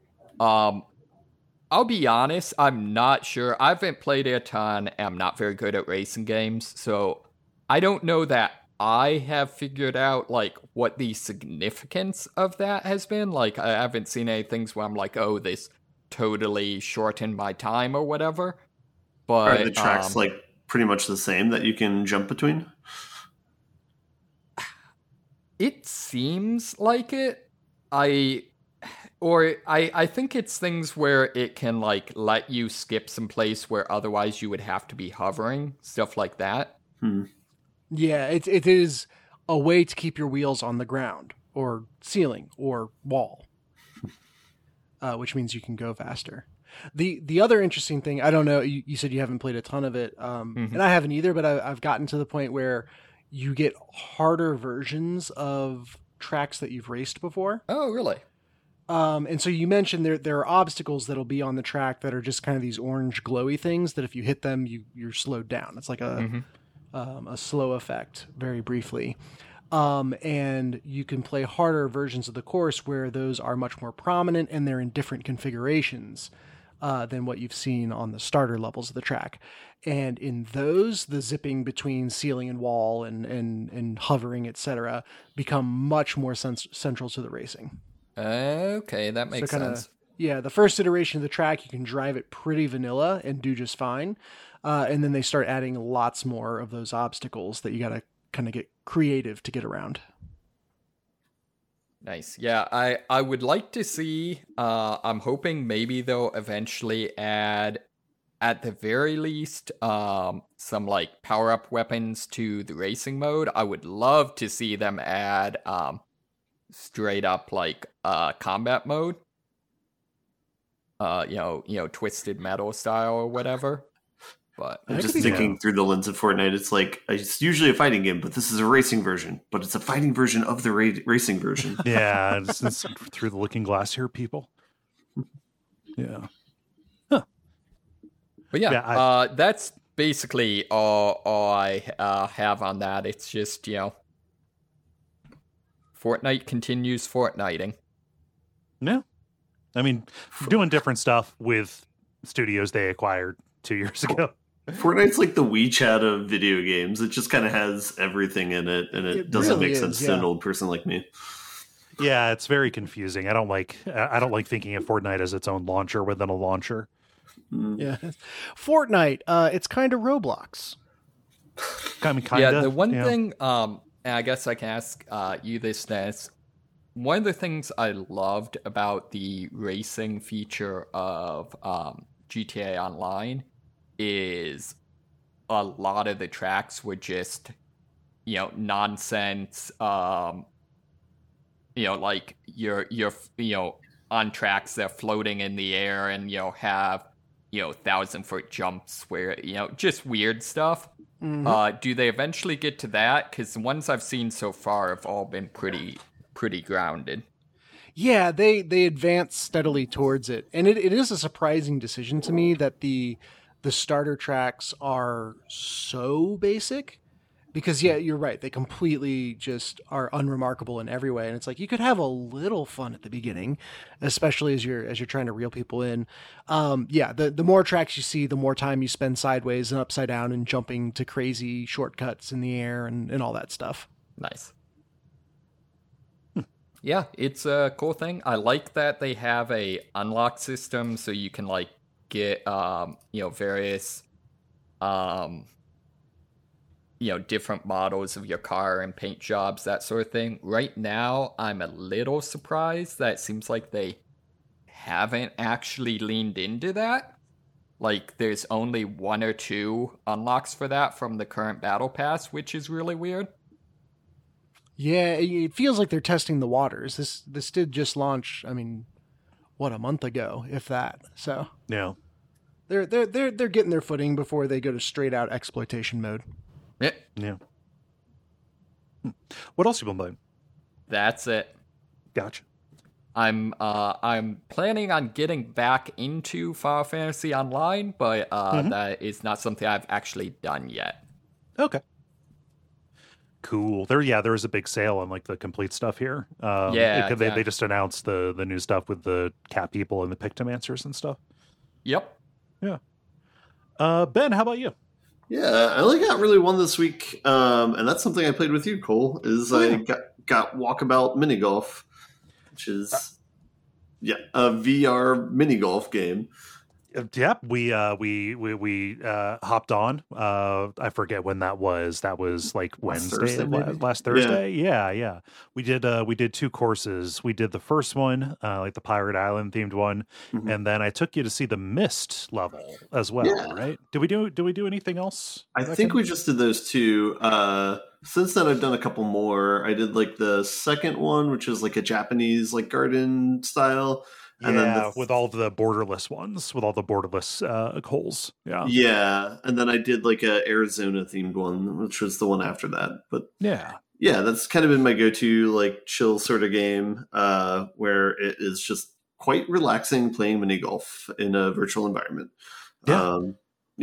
C: I'll be honest, I'm not sure. I haven't played it a ton. I'm not very good at racing games, so I don't know that I have figured out like what the significance of that has been. Like I haven't seen any things where I'm like, oh, this totally shortened my time or whatever. But
D: Are the tracks like pretty much the same that you can jump between?
C: It seems like it. I think it's things where it can like let you skip some place where otherwise you would have to be hovering, stuff like that.
B: Yeah, it is a way to keep your wheels on the ground or ceiling or wall, which means you can go faster. The other interesting thing, I don't know, you said you haven't played a ton of it, and I haven't either, but I've gotten to the point where you get harder versions of tracks that you've raced before.
C: Oh, really?
B: And so you mentioned there are obstacles that'll be on the track that are just kind of these orange glowy things that if you hit them, you're slowed down. It's like a slow effect, very briefly. And you can play harder versions of the course where those are much more prominent and they're in different configurations than what you've seen on the starter levels of the track. And in those, the zipping between ceiling and wall and hovering, etc., become much more central to the racing.
C: Okay, that makes sense.
B: Yeah, the first iteration of the track, you can drive it pretty vanilla and do just fine. And then they start adding lots more of those obstacles that you got to kind of get creative to get around.
C: Nice. Yeah, I would like to see, I'm hoping maybe they'll eventually add, at the very least, some like power-up weapons to the racing mode. I would love to see them add straight up like combat mode. Twisted Metal style or whatever. But
D: I'm just thinking through the lens of Fortnite, it's like, it's usually a fighting game, but this is a racing version. But it's a fighting version of the racing version.
A: Yeah, it's through the looking glass here, people. Yeah. Huh.
C: But yeah, basically all I have on that. It's just, Fortnite continues Fortniting.
A: Yeah. I mean, doing different stuff with studios they acquired 2 years ago.
D: Fortnite's like the WeChat of video games. It just kind of has everything in it, and it doesn't
B: really
D: make sense to an old person like me.
A: Yeah, it's very confusing. I don't like thinking of Fortnite as its own launcher within a launcher.
B: Yeah, Fortnite. It's kind of Roblox.
A: Kinda.
C: Yeah, the one thing, and I guess I can ask you this, Dennis. One of the things I loved about the racing feature of GTA Online is a lot of the tracks were just, nonsense. Like you're on tracks that are floating in the air and have 1,000-foot jumps where just weird stuff.
B: Mm-hmm.
C: Do they eventually get to that? Because the ones I've seen so far have all been pretty grounded.
B: Yeah, they advance steadily towards it, and it is a surprising decision to me that the starter tracks are so basic. Because yeah, you're right. They completely just are unremarkable in every way, and it's like you could have a little fun at the beginning, especially as you're trying to reel people in. The more tracks you see, the more time you spend sideways and upside down and jumping to crazy shortcuts in the air and all that stuff.
C: Nice. Yeah, it's a cool thing. I like that they have a unlock system, so you can like get various different models of your car and paint jobs, that sort of thing. Right now, I'm a little surprised that it seems like they haven't actually leaned into that. Like, there's only 1 or 2 unlocks for that from the current Battle Pass, which is really weird.
B: Yeah, it feels like they're testing the waters. This did just launch, I mean, a month ago, if that. So
A: Yeah.
B: they're getting their footing before they go to straight out exploitation mode.
A: Yeah. What else you been playing?
C: That's it.
A: Gotcha.
C: I'm planning on getting back into Final Fantasy Online, but that is not something I've actually done yet.
A: Okay. Cool. There was a big sale on like the complete stuff here. They just announced the new stuff with the cat people and the Pictomancers and stuff.
C: Yep.
A: Yeah. Ben, how about you?
D: Yeah, I only got really one this week, and that's something I played with you, Cole. I got Walkabout Mini Golf, which is a VR mini golf game.
A: Yep, we hopped on. I forget when that was. That was like Wednesday, last Thursday. Yeah. We did 2 courses. We did the first one, like the Pirate Island themed one, and then I took you to see the Mist level as well. Right? Did we do anything else?
D: I think we just did those 2. Since then, I've done a couple more. I did like the second one, which is like a Japanese like garden style. And then
A: with all the borderless ones, with all the borderless holes.
D: Yeah. And then I did like a Arizona themed one, which was the one after that. But yeah, that's kind of been my go-to like chill sort of game, where it is just quite relaxing playing mini golf in a virtual environment. And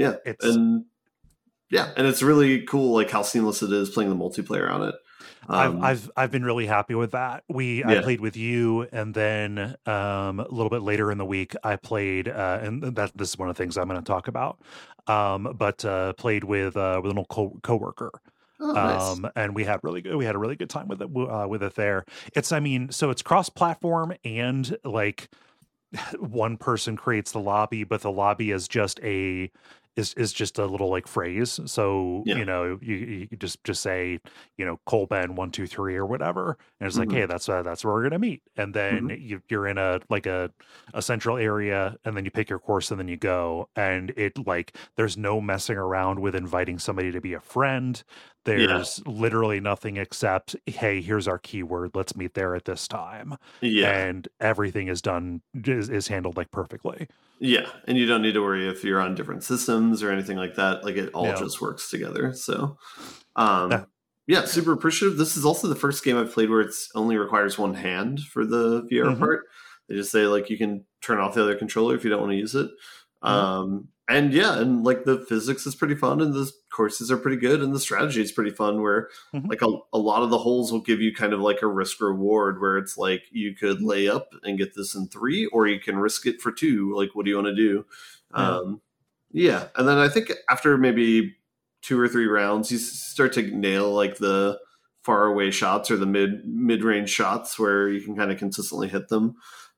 D: it's really cool like how seamless it is playing the multiplayer on it.
A: I've been really happy with that. I played with you, and then a little bit later in the week I played, and this is one of the things I'm going to talk about. But played with an old coworker.
D: Oh, nice.
A: And we had a really good time with it there. So it's cross-platform, and like one person creates the lobby, but the lobby is just a little like phrase. So you just say Cole Ben 1 2 3 or whatever, and it's like, hey, that's where we're gonna meet, and then you're in a central area, and then you pick your course, and then you go, and it like there's no messing around with inviting somebody to be a friend. There's literally nothing except, hey, here's our keyword, let's meet there at this time. And everything is handled like perfectly.
D: Yeah, and you don't need to worry if you're on different systems or anything like that. Like it all just works together. So, super appreciative. This is also the first game I've played where it only requires one hand for the VR part. They just say like you can turn off the other controller if you don't want to use it. And yeah, and like the physics is pretty fun, and the courses are pretty good, and the strategy is pretty fun. Where like a lot of the holes will give you kind of like a risk reward, where it's like you could lay up and get this in 3, or you can risk it for 2. Like, what do you want to do? Yeah, and then I think after maybe 2 or 3 rounds, you start to nail like the far away shots or the mid range shots where you can kind of consistently hit them.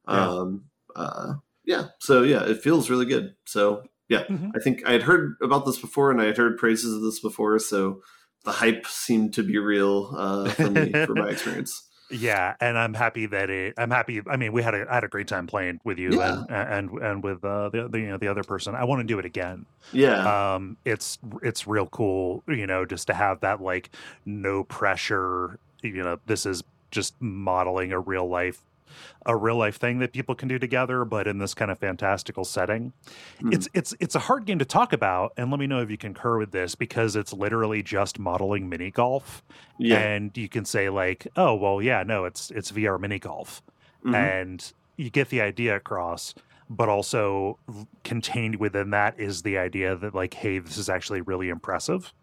D: So yeah, it feels really good. So yeah, I think I had heard about this before, and I had heard praises of this before, so the hype seemed to be real for me, for my experience.
A: Yeah, and I'm happy that I'm happy. I mean, I had a great time playing with you and with the other person. I want to do it again.
D: Yeah.
A: It's real cool, just to have that like no pressure. This is just modeling a real life thing that people can do together, but in this kind of fantastical setting. It's a hard game to talk about, and let me know if you concur with this, because it's literally just modeling mini golf. And you can say like, oh well, yeah, no, it's VR mini golf, and you get the idea across, but also contained within that is the idea that like, hey, this is actually really impressive.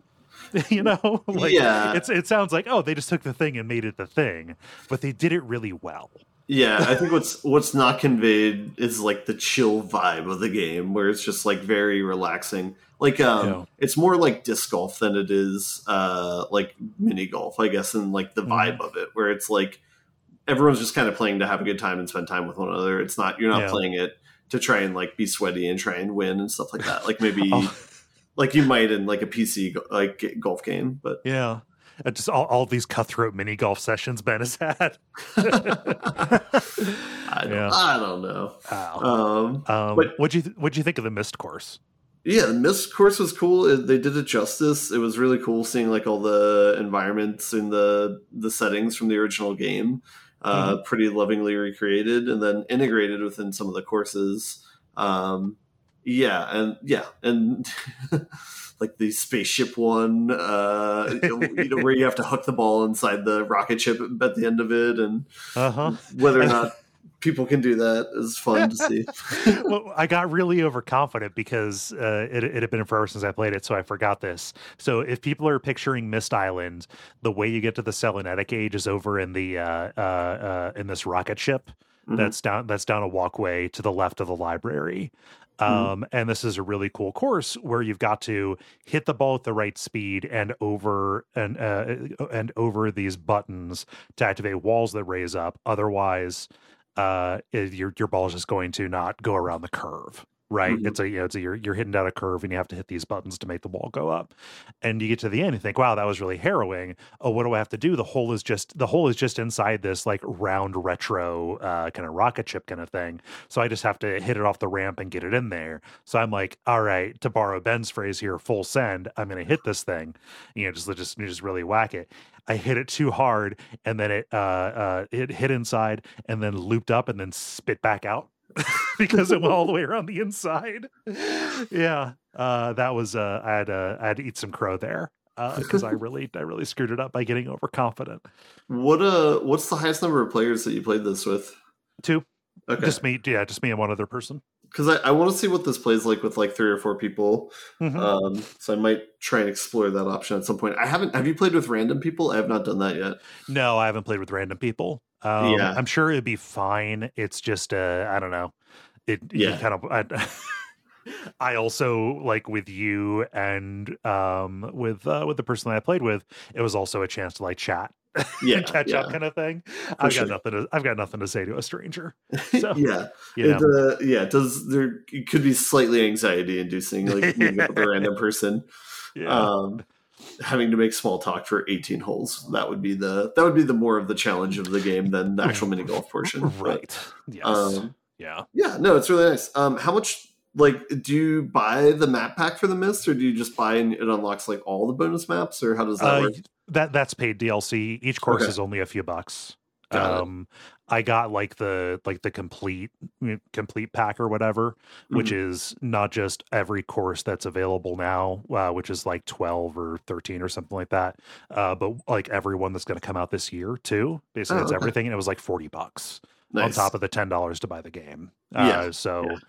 A: It sounds like, oh, they just took the thing and made it the thing, but they did it really well.
D: Yeah, I think what's not conveyed is like the chill vibe of the game, where it's just like very relaxing. Like it's more like disc golf than it is like mini golf, I guess, and like the vibe of it, where it's like everyone's just kind of playing to have a good time and spend time with one another. It's not, you're not playing it to try and like be sweaty and try and win and stuff like that. Like maybe like you might in like a PC like golf game, but
A: yeah. Just all these cutthroat mini golf sessions Ben has had.
D: I don't know.
A: But what'd you think of the Myst course?
D: Yeah, the Myst course was cool. They did it justice. It was really cool seeing like all the environments and the settings from the original game, pretty lovingly recreated and then integrated within some of the courses. And like the spaceship one, where you have to hook the ball inside the rocket ship at the end of it, and whether or not people can do that is fun to see.
A: Well, I got really overconfident because it had been forever since I played it, so I forgot this. So if people are picturing Myst Island, the way you get to the Selenetic Age is over in the in this rocket ship that's down a walkway to the left of the library. And this is a really cool course where you've got to hit the ball at the right speed and over these buttons to activate walls that raise up. Otherwise, your ball is just going to not go around the curve. Right. You're hitting down a curve and you have to hit these buttons to make the ball go up. And you get to the end and think, wow, that was really harrowing. Oh, what do I have to do? The hole is just inside this like round retro kind of rocket ship kind of thing. So I just have to hit it off the ramp and get it in there. So I'm like, all right, to borrow Ben's phrase here, full send. I'm going to hit this thing. Just really whack it. I hit it too hard, and then it hit inside and then looped up and then spit back out. Because it went all the way around the inside. Yeah, that was I had to eat some crow there because I really screwed it up by getting overconfident.
D: What's the highest number of players that you played this with?
A: 2.
D: Okay,
A: just me and one other person.
D: Because I want to see what this plays like with like 3 or 4 people. So I might try and explore that option at some point. Have you played with random people? I have not done that yet.
A: No, I haven't played with random people. I'm sure it'd be fine. It's just I don't know. I also, like with you and with the person that I played with, it was also a chance to like chat and catch up kind of thing. I've got nothing to say to a stranger. So, it could be slightly anxiety inducing, like meeting up with a random person. Having to make small talk for 18 holes. That would be the more of the challenge of the game than the actual mini golf portion. Right. Yes.
D: No, it's really nice. How much, like, do you buy the map pack for the Myst, or do you just buy and it unlocks like all the bonus maps, or how does that work?
A: That's paid DLC. Each course is only a few bucks. I got like the complete pack or whatever, which is not just every course that's available now, which is like 12 or 13 or something like that, but like everyone that's going to come out this year too. Basically, it's everything, and it was like $40 on top of the $10 to buy the game.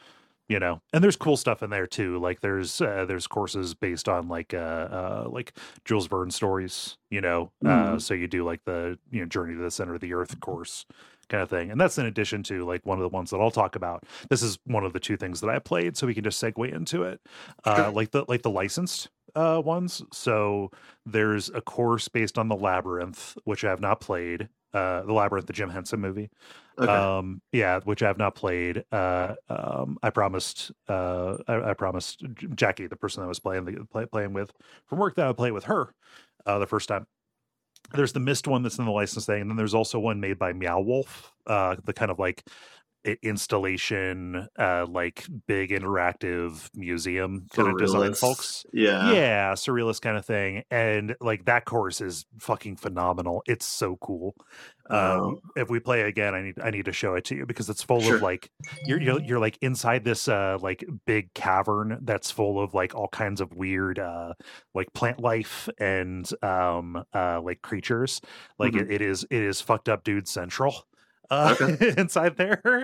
A: you know, and there's cool stuff in there too. Like there's courses based on like Jules Verne stories, you know. So you do like the, you know, Journey to the Center of the Earth course kind of thing, and that's in addition to like one of the ones that I'll talk about. This is one of the two things that I played, so we can just segue into it. Like the licensed ones. So there's a course based on the Labyrinth, which I have not played. The Labyrinth, the Jim Henson movie.
D: Okay.
A: Yeah, which I have not played. I promised Jackie, the person I was playing with from work, that I would play with her the first time. There's the Mist one that's in the license thing, and then there's also one made by Meow Wolf, the kind of like installation, like big interactive museum kind of design folks.
D: Yeah,
A: surrealist kind of thing, and like that course is fucking phenomenal. It's so cool. If we play again, I need to show it to you, because it's full of like you're like inside this like big cavern that's full of like all kinds of weird like plant life and like creatures. Like it is fucked up dude central inside there,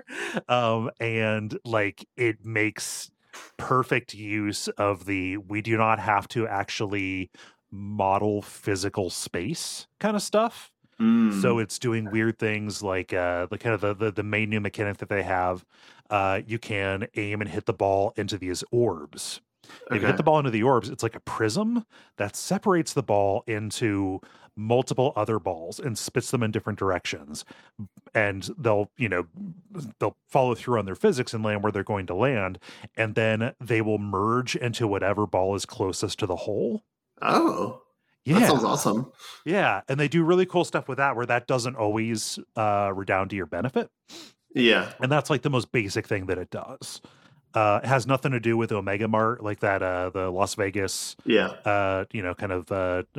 A: and like it makes perfect use of the we do not have to actually model physical space kind of stuff. So it's doing weird things like the kind of the main new mechanic that they have. You can aim and hit the ball into these orbs. If you hit the ball into the orbs, it's like a prism that separates the ball into multiple other balls and spits them in different directions. And they'll follow through on their physics and land where they're going to land. And then they will merge into whatever ball is closest to the hole.
D: Oh,
A: yeah.
D: That sounds awesome.
A: Yeah. And they do really cool stuff with that, where that doesn't always redound to your benefit.
D: Yeah.
A: And that's like the most basic thing that it does. It has nothing to do with Omega Mart, like that, the Las Vegas, kind of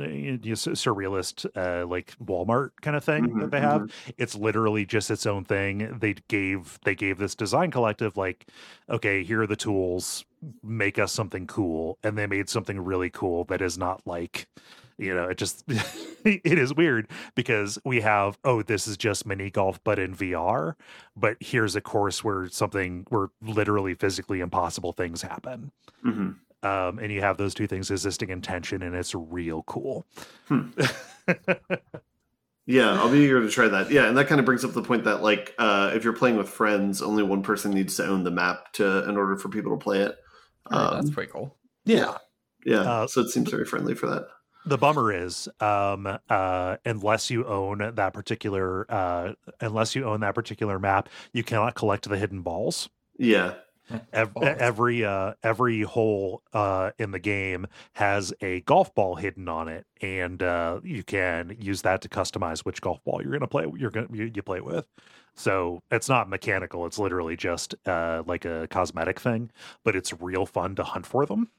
A: surrealist, like Walmart kind of thing that they have. It's literally just its own thing. They gave this design collective like, okay, here are the tools, make us something cool, and they made something really cool that is not like, it just it is weird, because we have, this is just mini golf but in VR, but here's a course where literally physically impossible things happen. And you have those two things existing in tension, and it's real cool.
D: Yeah, I'll be eager to try that. Yeah, and that kind of brings up the point that like if you're playing with friends, only one person needs to own the map in order for people to play it.
C: That's pretty cool.
D: Yeah. So it seems very friendly for that.
A: The bummer is, unless you own that particular map, you cannot collect the hidden balls.
D: Yeah.
A: Every hole in the game has a golf ball hidden on it, and you can use that to customize which golf ball you're going to play. You play with. So it's not mechanical. It's literally just like a cosmetic thing, but it's real fun to hunt for them.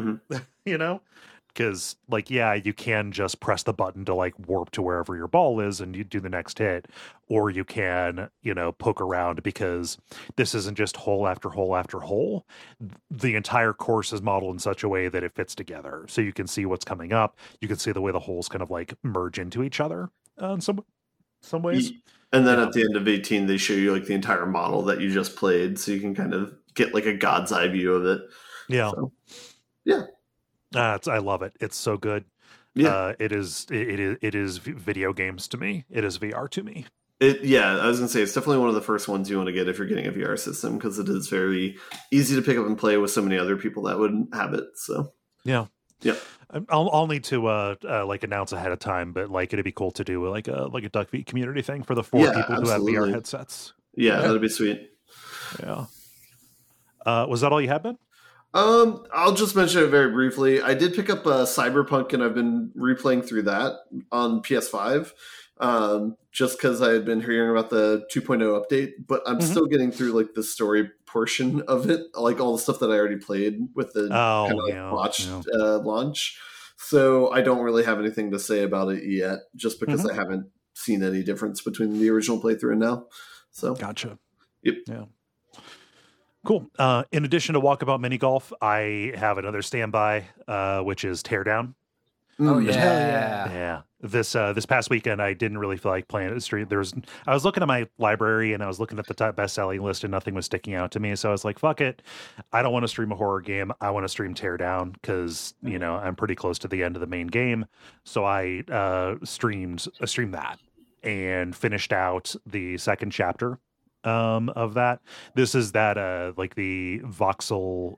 A: Because you can just press the button to like warp to wherever your ball is and you do the next hit, or you can, poke around, because this isn't just hole after hole after hole. The entire course is modeled in such a way that it fits together. So you can see what's coming up. You can see the way the holes kind of like merge into each other in some ways.
D: And then at the end of 18, they show you like the entire model that you just played. So you can kind of get like a god's eye view of it.
A: Yeah.
D: So, yeah.
A: I love it. It's so good.
D: Yeah.
A: It is video games to me. It is VR to me.
D: I was gonna say it's definitely one of the first ones you want to get if you're getting a VR system, because it is very easy to pick up and play with so many other people that wouldn't have it. So yeah.
A: I'll need to like announce ahead of time, but like it'd be cool to do like a Duck Feet community thing for the 4 people
D: absolutely.
A: who have VR headsets.
D: Yeah, that'd be sweet.
A: Yeah. Was that all you had, Ben?
D: I'll just mention it very briefly. I did pick up Cyberpunk, and I've been replaying through that on PS5. Just because I had been hearing about the 2.0 update, but I'm still getting through like the story portion of it, like all the stuff that I already played with the launch. So I don't really have anything to say about it yet, just because I haven't seen any difference between the original playthrough and now. So
A: gotcha.
D: Yep.
A: Yeah. Cool. In addition to Walkabout Mini Golf, I have another standby, which is Teardown.
C: Oh
D: Mm.
C: yeah.
A: Yeah. This past weekend, I didn't really feel like playing it street. I was looking at my library and I was looking at the top best-selling list and nothing was sticking out to me. So I was like, fuck it. I don't want to stream a horror game. I want to stream Teardown because, I'm pretty close to the end of the main game. So I streamed that and finished out the second chapter of that. This is that like the voxel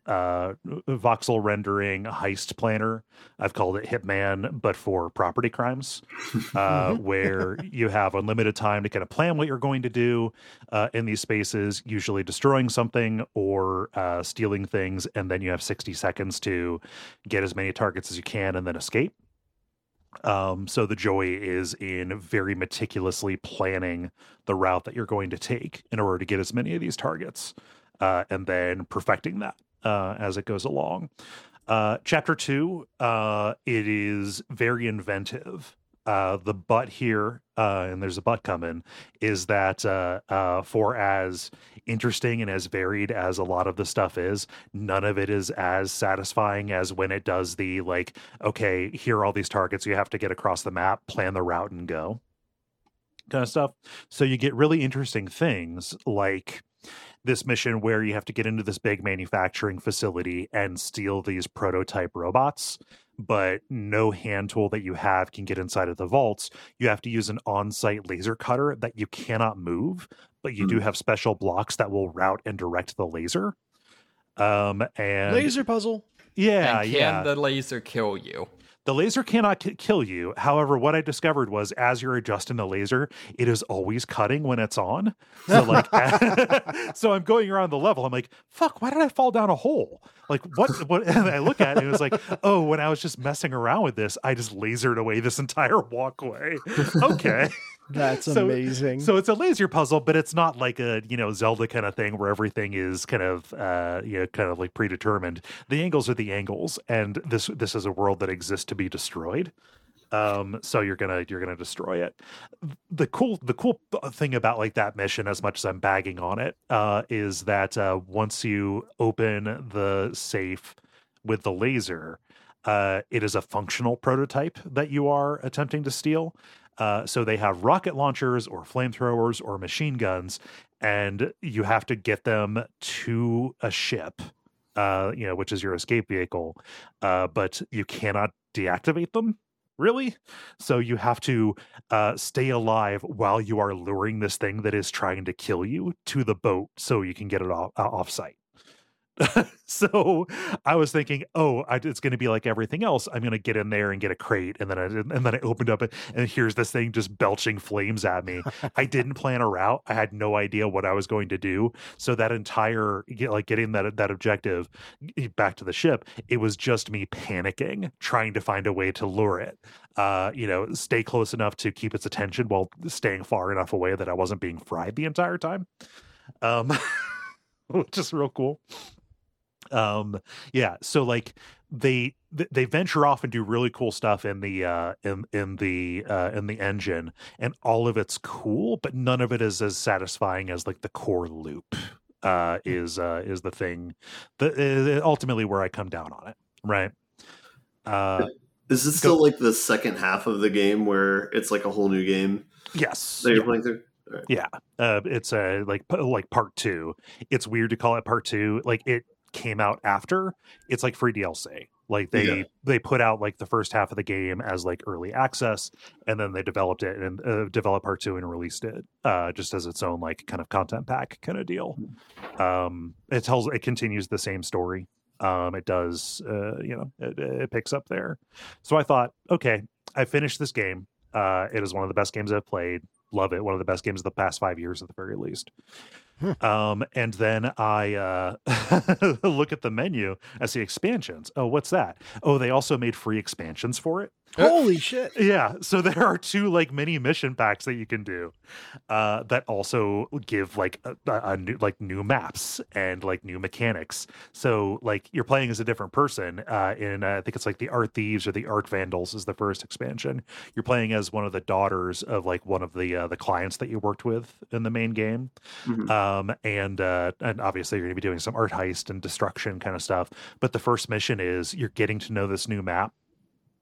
A: rendering heist planner. I've called it Hitman, but for property crimes, where you have unlimited time to kind of plan what you're going to do in these spaces, usually destroying something or stealing things, and then you have 60 seconds to get as many targets as you can and then escape. So the joy is in very meticulously planning the route that you're going to take in order to get as many of these targets, and then perfecting that as it goes along. Chapter 2, it is very inventive. The but here, and there's a but coming, is that for as interesting and as varied as a lot of the stuff is, none of it is as satisfying as when it does the like, okay, here are all these targets, you have to get across the map, plan the route, and go kind of stuff. So you get really interesting things like this mission where you have to get into this big manufacturing facility and steal these prototype robots, but no hand tool that you have can get inside of the vaults. You have to use an on-site laser cutter that you cannot move, but you do have special blocks that will route and direct the laser. And
B: Laser puzzle.
A: yeah,
C: And can the laser kill you?
A: The laser cannot kill you. However, what I discovered was as you're adjusting the laser, it is always cutting when it's on. So like, so I'm going around the level. I'm like, fuck, why did I fall down a hole? Like what? And I look at it and it was like, oh, when I was just messing around with this, I just lasered away this entire walkway. Okay.
B: That's amazing.
A: So it's a laser puzzle, but it's not like a, Zelda kind of thing where everything is kind of, kind of like predetermined. The angles are the angles, and this is a world that exists to be destroyed. So you're gonna destroy it. The cool thing about like that mission, as much as I'm bagging on it, is that once you open the safe with the laser, it is a functional prototype that you are attempting to steal. So they have rocket launchers or flamethrowers or machine guns, and you have to get them to a ship, which is your escape vehicle, but you cannot deactivate them, really. So you have to stay alive while you are luring this thing that is trying to kill you to the boat so you can get it off site. So I was thinking, it's going to be like everything else. I'm going to get in there and get a crate, and then I opened up it, and here's this thing just belching flames at me. I didn't plan a route. I had no idea what I was going to do. So that entire getting that objective back to the ship, it was just me panicking, trying to find a way to lure it. Stay close enough to keep its attention while staying far enough away that I wasn't being fried the entire time. Which is real cool. So like they venture off and do really cool stuff in the in the engine, and all of it's cool, but none of it is as satisfying as like the core loop is the thing that ultimately where I come down on it, right?
D: Is this still like the second half of the game where it's like a whole new game?
A: Yes.
D: That you're playing through?
A: Right. Yeah. It's like part 2. It's weird to call it part 2. Like it came out after. It's like free DLC. Like they put out like the first half of the game as like early access, and then they developed it and developed part 2 and released it just as its own like kind of content pack kind of deal. It continues the same story. It does, it picks up there. So I thought, okay, I finished this game. It is one of the best games I've played. Love it. One of the best games of the past 5 years at the very least. And then I look at the menu. I see expansions. Oh, what's that? Oh, they also made free expansions for it.
B: Holy shit.
A: Yeah. So there are 2 like mini mission packs that you can do that also give like a new, like new maps and like new mechanics. So like you're playing as a different person in I think it's like the Art Thieves or the Art Vandals is the first expansion. You're playing as one of the daughters of like one of the clients that you worked with in the main game. Mm-hmm. And obviously you're going to be doing some art heist and destruction kind of stuff. But the first mission is you're getting to know this new map.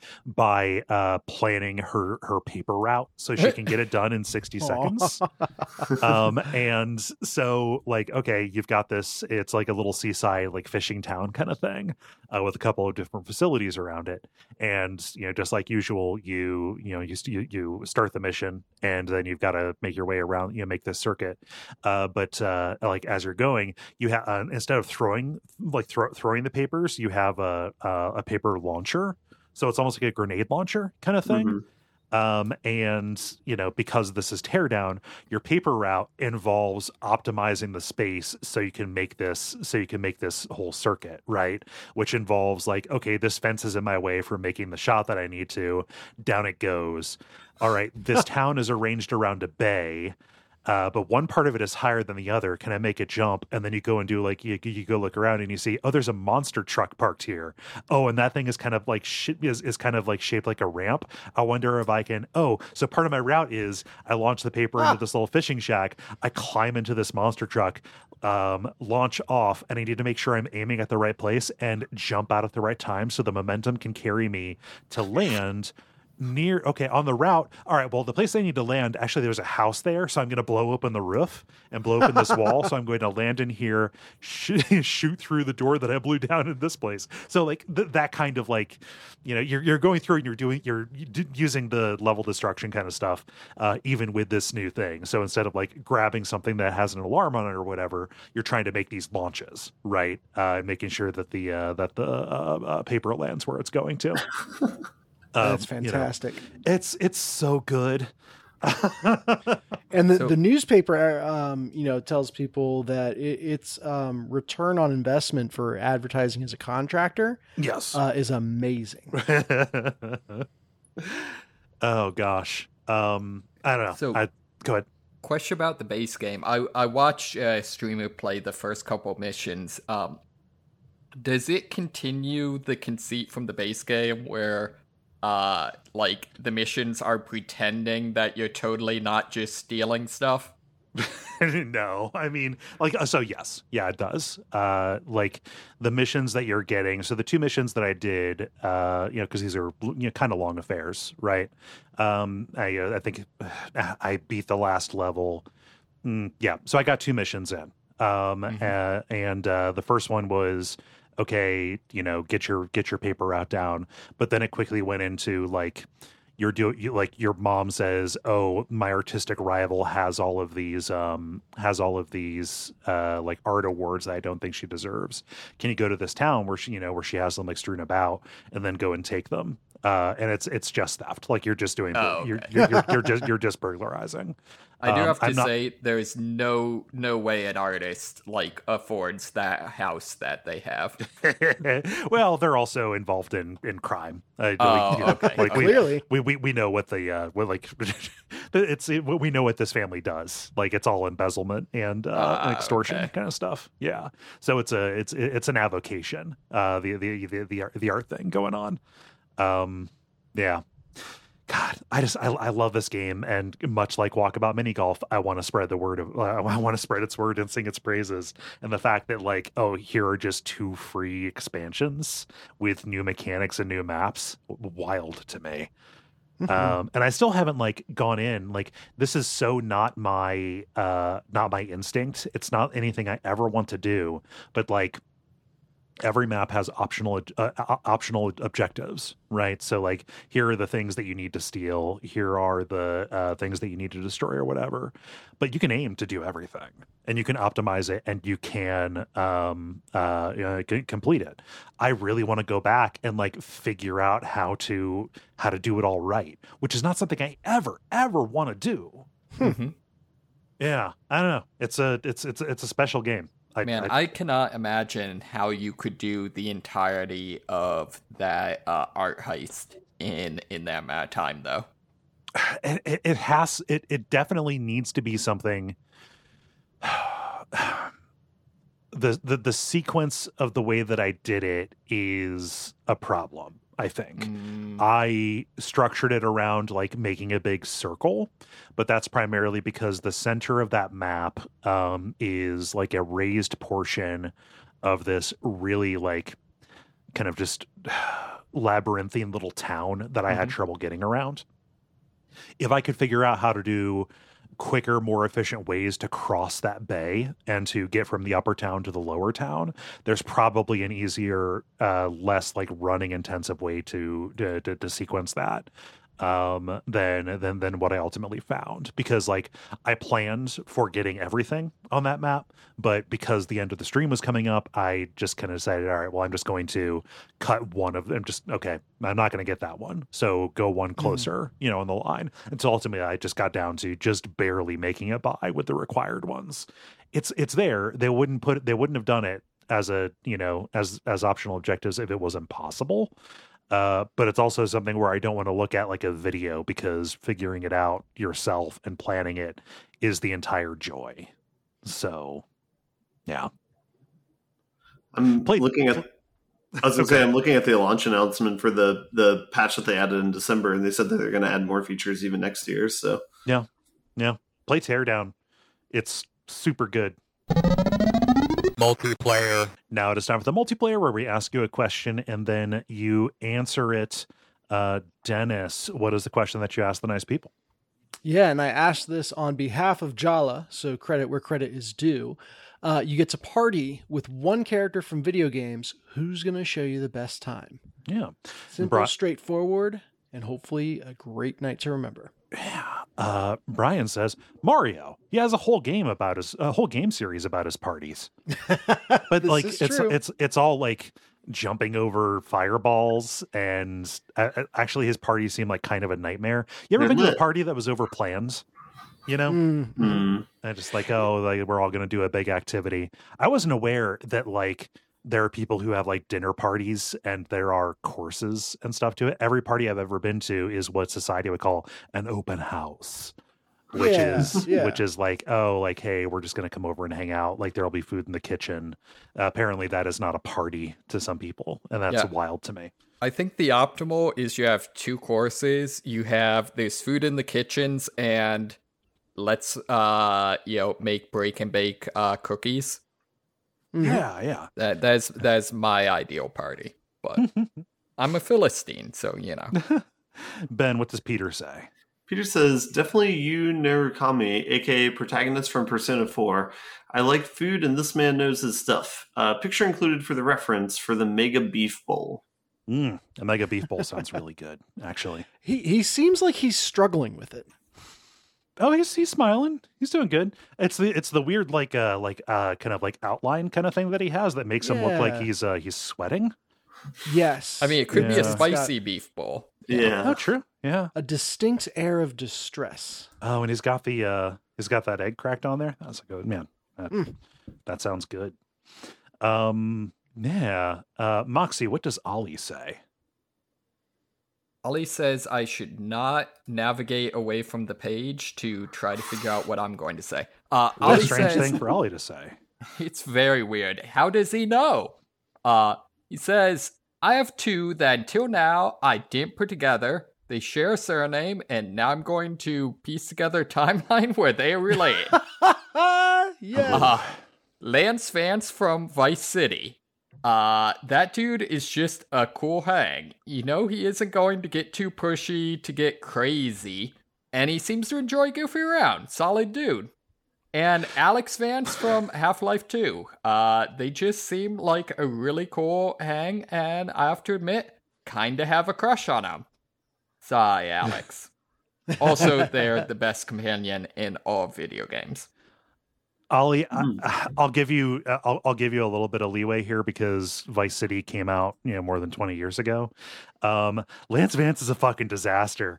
A: by planning her paper route so she can get it done in 60 seconds. And so like, okay, you've got this, it's like a little seaside like fishing town kind of thing, with a couple of different facilities around it. And just like usual, you start the mission, and then you've got to make your way around, make this circuit. But like as you're going, you have instead of throwing the papers, you have a paper launcher. So it's almost like a grenade launcher kind of thing. And because this is teardown, your paper route involves optimizing the space so you can make this whole circuit, right? Which involves like, okay, this fence is in my way for making the shot that I need to. Down it goes. All right, this town is arranged around a bay. But one part of it is higher than the other. Can I make a jump? And then you go and do like you go look around and you see, oh, there's a monster truck parked here. Oh, and that thing is kind of like is kind of like shaped like a ramp. I wonder if I can. Oh, so part of my route is I launch the paper into this little fishing shack. I climb into this monster truck, launch off, and I need to make sure I'm aiming at the right place and jump out at the right time so the momentum can carry me to land. On the route. All right, well, the place I need to land, actually there's a house there, so I'm going to blow open the roof and blow open this wall. So I'm going to land in here, shoot through the door that I blew down in this place. So like that kind of like, you're going through and you're using the level destruction kind of stuff, even with this new thing. So instead of like grabbing something that has an alarm on it or whatever, you're trying to make these launches, right? Making sure that the paper lands where it's going to.
B: That's fantastic.
A: It's so good.
B: And the newspaper, tells people that its return on investment for advertising as a contractor,
A: yes,
B: is amazing.
A: Oh gosh, I don't know.
C: So,
A: go ahead.
C: Question about the base game. I watched a streamer play the first couple missions. Does it continue the conceit from the base game where like the missions are pretending that you're totally not just stealing stuff?
A: No, I mean, like, so yes, yeah, it does. Like the missions that you're getting. So the two missions that I did, because these are kind of long affairs, right? I think I beat the last level. Yeah, so I got two missions in. And the first one was, okay, get your paper route down. But then it quickly went into like, your mom says, oh, my artistic rival has all of these like art awards that I don't think she deserves. Can you go to this town where she has them like strewn about, and then go and take them? And it's just theft. Like you're just doing, you're just burglarizing.
C: I do have to say, there's no way an artist like affords that house that they have.
A: Well, they're also involved in crime.
C: Okay.
A: Like,
B: clearly,
A: we know what we know what this family does. Like it's all embezzlement and extortion kind of stuff. Yeah. So it's an avocation. The art thing going on. Yeah. God, I love this game, and much like Walkabout Mini Golf, I want to spread the word I want to spread its word and sing its praises. And the fact that like, oh, here are just 2 free expansions with new mechanics and new maps, wild to me. And I still haven't like gone in. Like this is so not my instinct. It's not anything I ever want to do. But like, every map has optional objectives, right? So like, here are the things that you need to steal. Here are the things that you need to destroy or whatever. But you can aim to do everything, and you can optimize it, and you can complete it. I really want to go back and like figure out how to do it all right, which is not something I ever want to do. Yeah, I don't know. It's a special game.
C: I cannot imagine how you could do the entirety of that art heist in that amount of time, though.
A: It definitely needs to be something. The sequence of the way that I did it is a problem, I think. I structured it around like making a big circle, but that's primarily because the center of that map is like a raised portion of this really like kind of just labyrinthine little town that I had trouble getting around. If I could figure out how to do quicker, more efficient ways to cross that bay and to get from the upper town to the lower town, there's probably an easier, less like running intensive way to sequence that than what I ultimately found, because like I planned for getting everything on that map, but because the end of the stream was coming up, I just kind of decided, all right, well, I'm just going to cut one of them. Okay, I'm not going to get that one, so go one closer, in the line. And so ultimately I just got down to just barely making it by with the required ones. It's there. They wouldn't have done it as a, as optional objectives if it was impossible. But it's also something where I don't want to look at like a video, because figuring it out yourself and planning it is the entire joy. So, yeah.
D: I'm looking at the launch announcement for the patch that they added in December, and they said that they're going to add more features even next year. So
A: yeah. Play Teardown. It's super good.
E: Multiplayer.
A: Now it is time for the multiplayer, where we ask you a question and then you answer it. Dennis, what is the question that you asked the nice people?
B: Yeah, and I asked this on behalf of Jala, so credit where credit is due. You get to party with one character from video games. Who's going to show you the best time?
A: Yeah.
B: Simple, straightforward, and hopefully a great night to remember.
A: Yeah. Brian says Mario. He has a whole game series about his parties. But like it's all like jumping over fireballs, and actually his parties seem like kind of a nightmare. You ever been to a party that was over plans? And just like, we're all going to do a big activity. I wasn't aware that like there are people who have like dinner parties and there are courses and stuff to it. Every party I've ever been to is what society would call an open house, which is like, hey, we're just going to come over and hang out. Like there'll be food in the kitchen. Apparently that is not a party to some people. And that's wild to me.
C: I think the optimal is you have two courses. You have there's food in the kitchens, and let's make break and bake cookies.
A: Yeah.
C: That's my ideal party. But I'm a Philistine, so
A: Ben, what does Peter say?
D: Peter says, definitely Yu Narukami, aka protagonist from Persona 4. I like food and this man knows his stuff. Picture included for the reference for the Mega Beef Bowl.
A: A Mega Beef Bowl sounds really good, actually.
B: He seems like he's struggling with it.
A: Oh, he's smiling. He's doing good. It's the weird kind of like outline kind of thing that he has that makes him look like he's sweating.
B: Yes.
C: I mean, it could be a spicy beef bowl.
D: Yeah.
A: Oh, true. Yeah.
B: A distinct air of distress.
A: Oh, and he's got that egg cracked on there. That's a good man. That sounds good. Yeah. Moxie, what does Ollie say?
C: Ollie says I should not navigate away from the page to try to figure out what I'm going to say.
A: What a strange thing for Ollie to say.
C: It's very weird. How does he know? He says, I have two that until now I didn't put together. They share a surname, and now I'm going to piece together a timeline where they are related.
B: Yes.
C: Lance Vance from Vice City. That dude is just a cool hang. He isn't going to get too pushy to get crazy, and he seems to enjoy goofing around. Solid dude. And Alex Vance from Half-Life 2. They just seem like a really cool hang, and I have to admit, kinda have a crush on him. Sorry, Alex. Also, they're the best companion in all video games.
A: Ollie, I'll give you a little bit of leeway here because Vice City came out, more than 20 years ago. Lance Vance is a fucking disaster.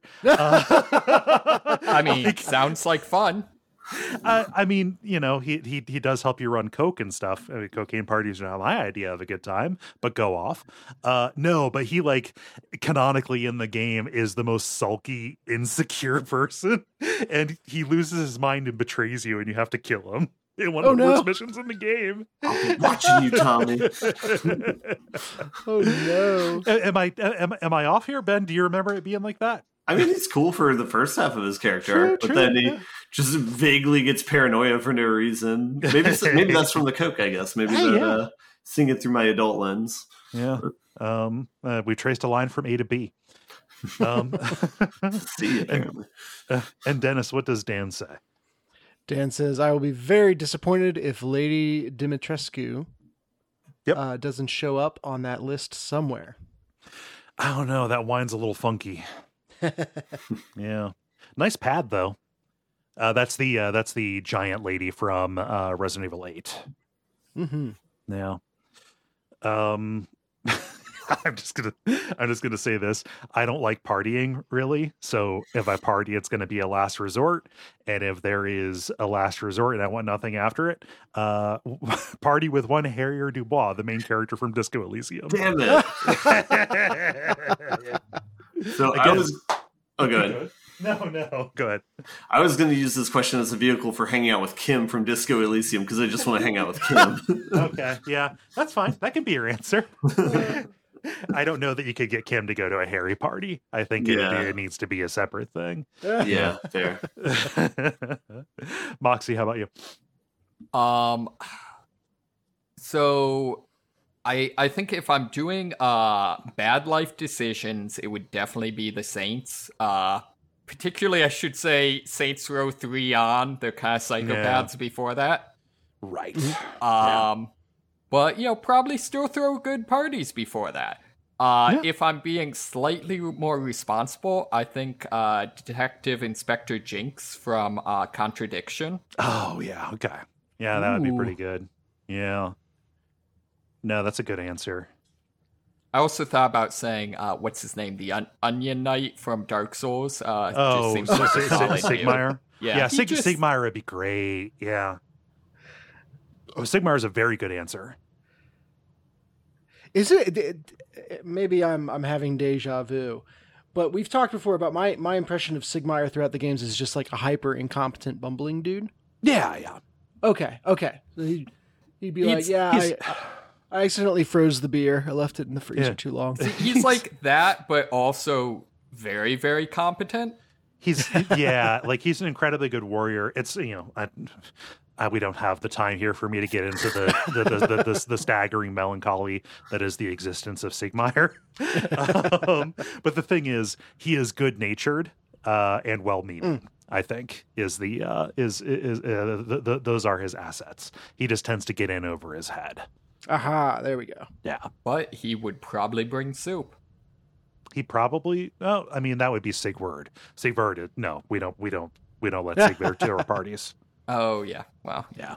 C: I mean, sounds like fun.
A: I mean, he does help you run coke and stuff. I mean, cocaine parties are not my idea of a good time, but go off. No, but he canonically in the game is the most sulky, insecure person, and he loses his mind and betrays you, and you have to kill him in one of the worst missions in the game.
D: I'll be watching you, Tommy.
B: Oh no!
A: Am I off here, Ben? Do you remember it being like that?
D: I mean, he's cool for the first half of his character, but then he just vaguely gets paranoia for no reason. Maybe that's from the coke, I guess. Maybe seeing it through my adult lens.
A: Yeah. We traced a line from A to B.
D: C, apparently.
A: And Dennis, what does Dan say?
B: Dan says, I will be very disappointed if Lady Dimitrescu doesn't show up on that list somewhere.
A: I don't know. That wine's a little funky. Yeah. Nice pad, though. That's the giant lady from Resident Evil 8.
B: Mm-hmm.
A: Yeah. I'm just gonna say this. I don't like partying really. So if I party, it's gonna be a last resort. And if there is a last resort and I want nothing after it, party with one Harrier Dubois, the main character from Disco Elysium.
D: Damn it. So
A: Again,
D: I was. Oh, go ahead.
A: No, go ahead.
D: I was going to use this question as a vehicle for hanging out with Kim from Disco Elysium because I just want to hang out with Kim.
A: Okay, yeah, that's fine. That can be your answer. I don't know that you could get Kim to go to a Harry party. I think it needs to be a separate thing.
D: Yeah, fair.
A: Moxie, how about you?
C: So I think if I'm doing bad life decisions, it would definitely be the Saints. Particularly, I should say Saints Row 3 on. They're kind of psychopaths before that.
A: Right.
C: But, probably still throw good parties before that. If I'm being slightly more responsible, I think Detective Inspector Jinx from Contradiction.
A: Oh, yeah, okay. Yeah, that would be pretty good. Yeah. No, that's a good answer.
C: I also thought about saying, what's his name? The Onion Knight from Dark Souls. Just seems like a solid dude.
A: Sigmire?
C: Yeah,
A: Sigmire would be great. Yeah. Oh, Sigmire is a very good answer.
B: Is it? Maybe I'm having deja vu, but we've talked before about my impression of Sigmire throughout the games is just like a hyper incompetent bumbling dude.
A: Yeah.
B: Okay. So he'd be like, I accidentally froze the beer. I left it in the freezer too long.
C: He's like that, but also very, very competent.
A: He's he's an incredibly good warrior. It's we don't have the time here for me to get into the staggering melancholy that is the existence of Sigmire. But the thing is, he is good natured and well meaning. I think those are his assets. He just tends to get in over his head.
B: Aha, there we go.
A: Yeah.
C: But he would probably bring soup.
A: He probably, that would be Sigurd. Sigurd, no, we don't let Sigurd to our parties.
C: Oh, yeah. Wow.
A: Yeah.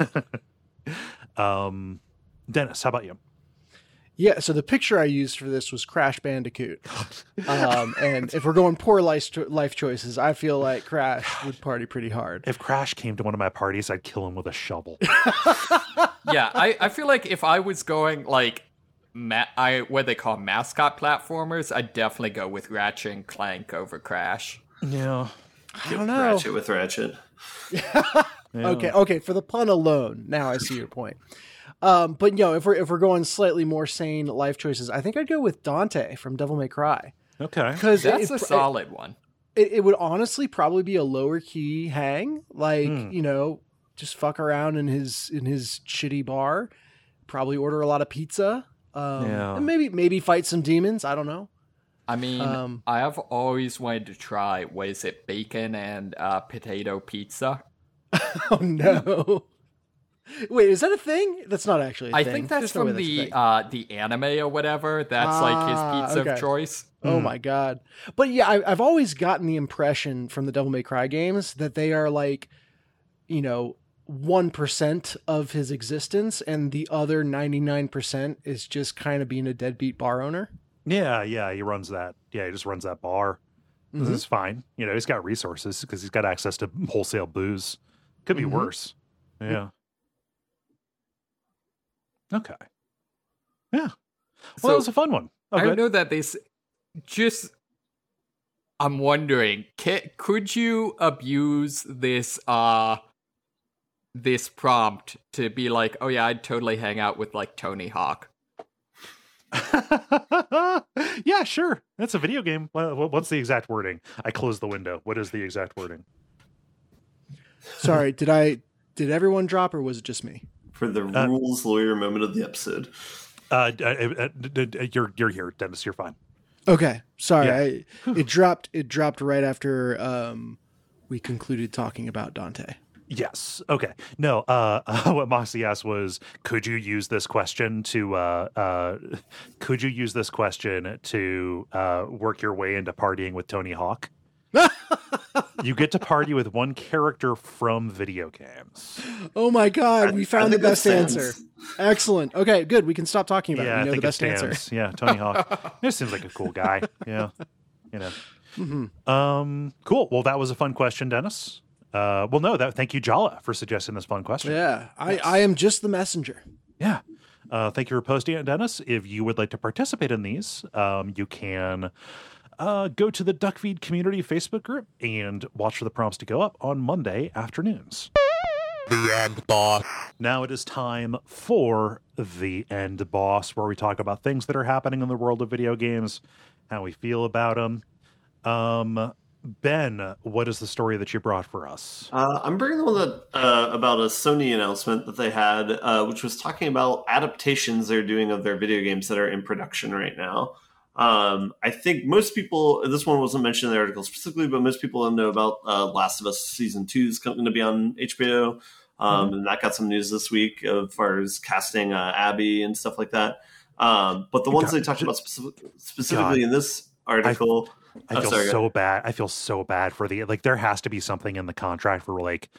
A: Dennis, how about you?
B: Yeah, so the picture I used for this was Crash Bandicoot. And if we're going poor life choices, I feel like Crash would party pretty hard.
A: If Crash came to one of my parties, I'd kill him with a shovel.
C: Yeah, I feel like if I was going like what they call mascot platformers, I'd definitely go with Ratchet and Clank over Crash.
A: Yeah.
B: I don't know.
D: Ratchet with Ratchet.
A: Yeah.
B: Okay, for the pun alone, now I see your point. But if we're going slightly more sane life choices, I think I'd go with Dante from Devil May Cry.
A: Okay.
B: Because
C: that's a solid one.
B: It would honestly probably be a lower key hang, like just fuck around in his shitty bar, probably order a lot of pizza, and maybe fight some demons. I don't know.
C: I mean, I have always wanted to try, what is it, bacon and potato pizza?
B: Oh no. Wait, is that a thing? That's not actually a thing.
C: I think that's from the anime or whatever. That's like his pizza of choice.
B: Oh my god. But yeah, I've always gotten the impression from the Devil May Cry games that they are like, 1% of his existence, and the other 99% is just kind of being a deadbeat bar owner.
A: Yeah, he runs that. Yeah, he just runs that bar. Mm-hmm. This is fine. He's got resources because he's got access to wholesale booze. Could be worse. Yeah. Okay. Yeah. Well, that was a fun one.
C: I know that I'm wondering, could you abuse this this prompt to be like, oh yeah, I'd totally hang out with like Tony Hawk?
A: Yeah, sure. That's a video game. What's the exact wording? I closed the window. What is the exact wording?
B: Sorry, did everyone drop or was it just me?
D: For the rules lawyer moment of the episode.
A: You're here, Dennis. You're fine.
B: Okay, sorry.
A: Yeah.
B: It dropped right after we concluded talking about Dante.
A: Yes. Okay. No. What Moxie asked was, could you use this question to work your way into partying with Tony Hawk? You get to party with one character from video games.
B: Oh my God, we found the best
D: stands.
B: answer. Excellent. Okay, good. We can stop talking about it. We know
A: I
B: the
A: think
B: best
A: it
B: answer.
A: stands. Yeah, Tony Hawk. This seems like a cool guy. Yeah. You know.
B: Mm-hmm.
A: Cool. Well, that was a fun question, Dennis. Thank you, Jala, for suggesting this fun question.
B: Yeah, I am just the messenger.
A: Yeah. Thank you for posting it, Dennis. If you would like to participate in these, you can go to the Duckfeed community Facebook group and watch for the prompts to go up on Monday afternoons.
E: The End Boss.
A: Now it is time for The End Boss, where we talk about things that are happening in the world of video games, how we feel about them. Ben, what is the story that you brought for us?
D: I'm bringing the one that about a Sony announcement that they had, which was talking about adaptations they're doing of their video games that are in production right now. I think most people, this one wasn't mentioned in the article specifically, but most people know about Last of Us Season 2 is going to be on HBO. And that got some news this week as far as casting Abby and stuff like that. But the ones they talked about specifically in this article...
A: I feel so bad. I feel so bad for there has to be something in the contract for like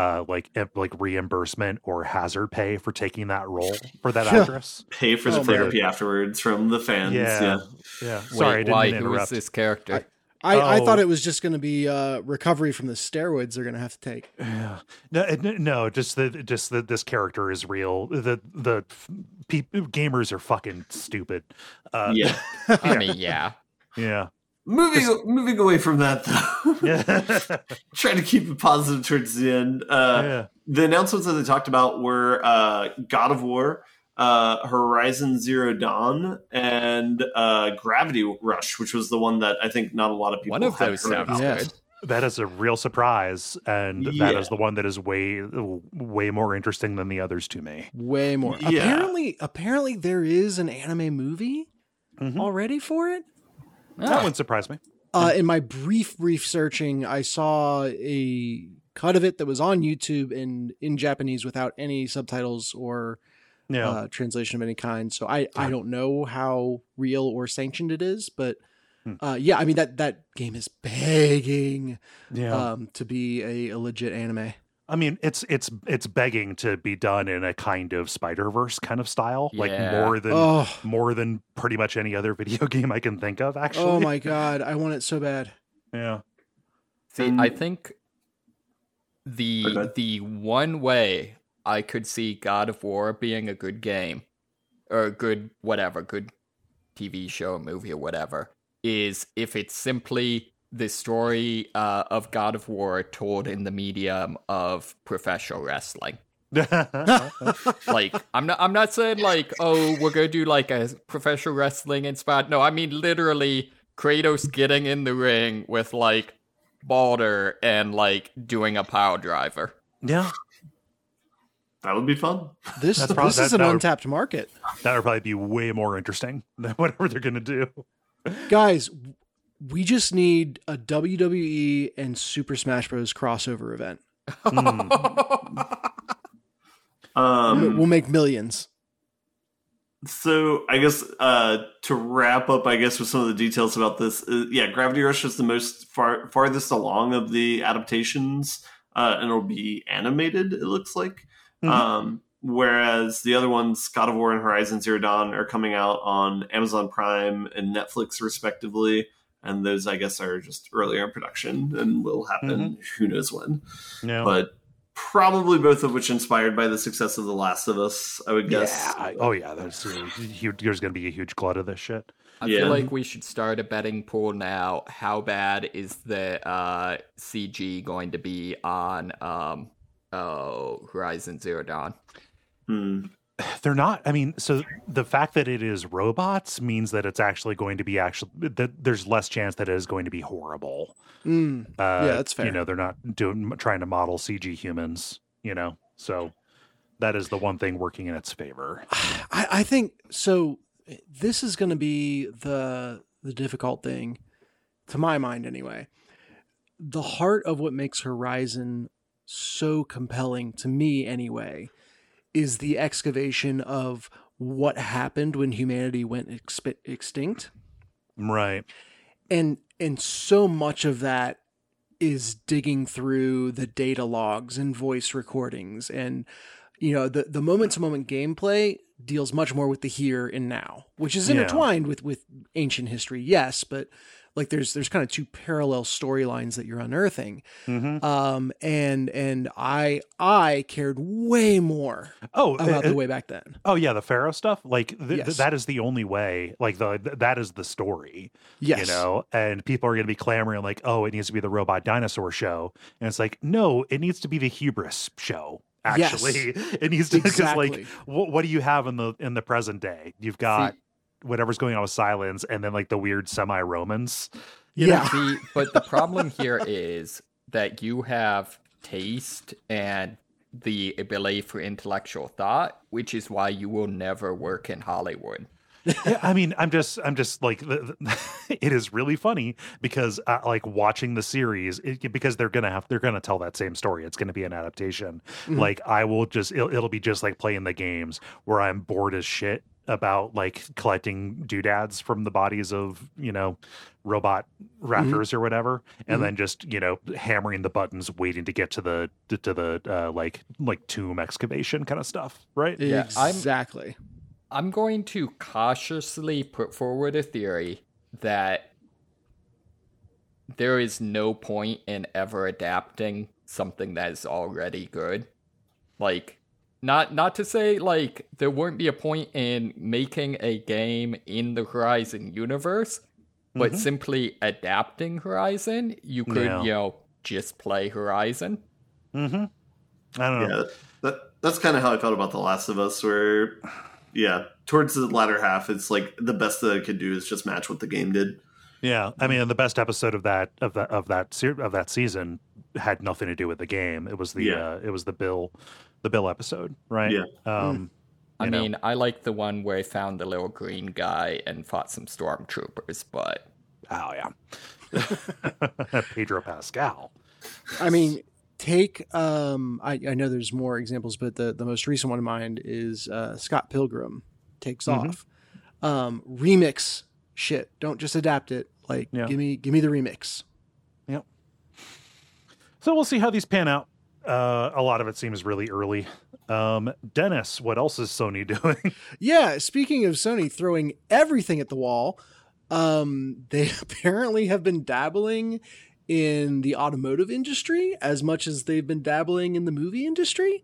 A: reimbursement or hazard pay for taking that role for that actress.
D: Pay for the therapy afterwards from the fans. Yeah.
A: Sorry, I didn't
C: why?
A: mean to interrupt.
C: Who is this character?
B: I thought it was just going to be recovery from the steroids they're going to have to take.
A: Yeah. No, just that this character is real. The gamers are fucking stupid.
D: Yeah.
C: I mean, yeah.
A: Yeah.
D: Moving away from that, though, trying to keep it positive towards the end. The announcements that they talked about were God of War, Horizon Zero Dawn, and Gravity Rush, which was the one that I think not a lot of people.
C: One of those sounds good.
A: That is a real surprise, and that is the one that is way more interesting than the others to me.
B: Way more.
D: Yeah.
B: Apparently, there is an anime movie already for it.
A: That wouldn't surprise me.
B: In my brief searching, I saw a cut of it that was on YouTube in Japanese without any subtitles or translation of any kind. So I don't know how real or sanctioned it is, but I mean that game is begging to be a legit anime.
A: I mean, it's begging to be done in a kind of Spider-Verse kind of style, like more than pretty much any other video game I can think of. Actually,
B: oh my God, I want it so bad.
A: Yeah.
C: See, I think the one way I could see God of War being a good game or a good TV show, movie, or whatever, is if it's simply the story of God of War told in the medium of professional wrestling. Like, I'm not saying like, oh, we're gonna do like a professional wrestling inspired. No, I mean literally Kratos getting in the ring with like Baldur and like doing a power driver.
A: Yeah.
D: That would be fun.
B: This is an untapped market.
A: That would probably be way more interesting than whatever they're gonna do.
B: Guys, we just need a WWE and Super Smash Bros. Crossover event. We'll make millions.
D: So I guess to wrap up, I guess with some of the details about this, Gravity Rush is the most farthest along of the adaptations, and it'll be animated. It looks like, whereas the other ones, God of War and Horizon Zero Dawn, are coming out on Amazon Prime and Netflix respectively. And those, I guess, are just earlier in production and will happen who knows when. Yeah. But probably both of which inspired by the success of The Last of Us, I would guess.
A: Yeah. There's going to be a huge glut of this shit.
C: I feel like we should start a betting pool now. How bad is the CG going to be on Horizon Zero Dawn?
A: They're not. I mean, so the fact that it is robots means that it's actually going to be that there's less chance that it is going to be horrible.
B: That's fair.
A: They're not trying to model CG humans. So That is the one thing working in its favor.
B: I think so. This is going to be the difficult thing, to my mind anyway. The heart of what makes Horizon so compelling to me anyway is the excavation of what happened when humanity went extinct.
A: Right.
B: And so much of that is digging through the data logs and voice recordings, and the moment to moment gameplay deals much more with the here and now, which is intertwined with ancient history, yes, but like there's kind of two parallel storylines that you're unearthing.
A: Mm-hmm.
B: And I cared way more about the way back then.
A: Oh yeah, the Pharaoh stuff. Like
B: Yes.
A: that is the only way. Like that is the story.
B: Yes.
A: And people are going to be clamoring like, oh, it needs to be the robot dinosaur show, and it's like, no, it needs to be the hubris show. Actually, it needs to
B: Exactly.
A: because like, what do you have in the present day? You've got whatever's going on with Silence, and then like the weird semi-Romans.
B: Yeah.
C: See, but the problem here is that you have taste and the ability for intellectual thought, which is why you will never work in Hollywood.
A: Yeah, I mean, I'm just like, it is really funny because like watching the series, because they're gonna tell that same story. It's gonna be an adaptation.
B: Mhm.
A: Like I will just, it'll be just like playing the games where I'm bored as shit about like collecting doodads from the bodies of robot raptors or whatever, and then just hammering the buttons, waiting to get to the like tomb excavation kind of stuff, right?
C: Yeah,
B: Exactly.
C: I'm going to cautiously put forward a theory that there is no point in ever adapting something that is already good. Like, not to say, like, there won't be a point in making a game in the Horizon universe, but simply adapting Horizon. You could, just play Horizon.
A: Mm-hmm. I don't know.
D: Yeah, that's kind of how I felt about The Last of Us, where... Yeah, towards the latter half, it's like the best that I could do is just match what the game did.
A: Yeah, I mean, the best episode of that season had nothing to do with the game. It was the Bill episode, right?
D: Yeah.
C: I mean, I like the one where I found the little green guy and fought some stormtroopers, but
A: oh yeah, Pedro Pascal.
B: I mean, take I know there's more examples, but the most recent one in mind is Scott Pilgrim Takes Off. Remix shit. Don't just adapt it. Like give me the remix.
A: Yep. So we'll see how these pan out. A lot of it seems really early. Dennis, what else is Sony doing?
B: Yeah, speaking of Sony throwing everything at the wall, they apparently have been dabbling in the automotive industry as much as they've been dabbling in the movie industry,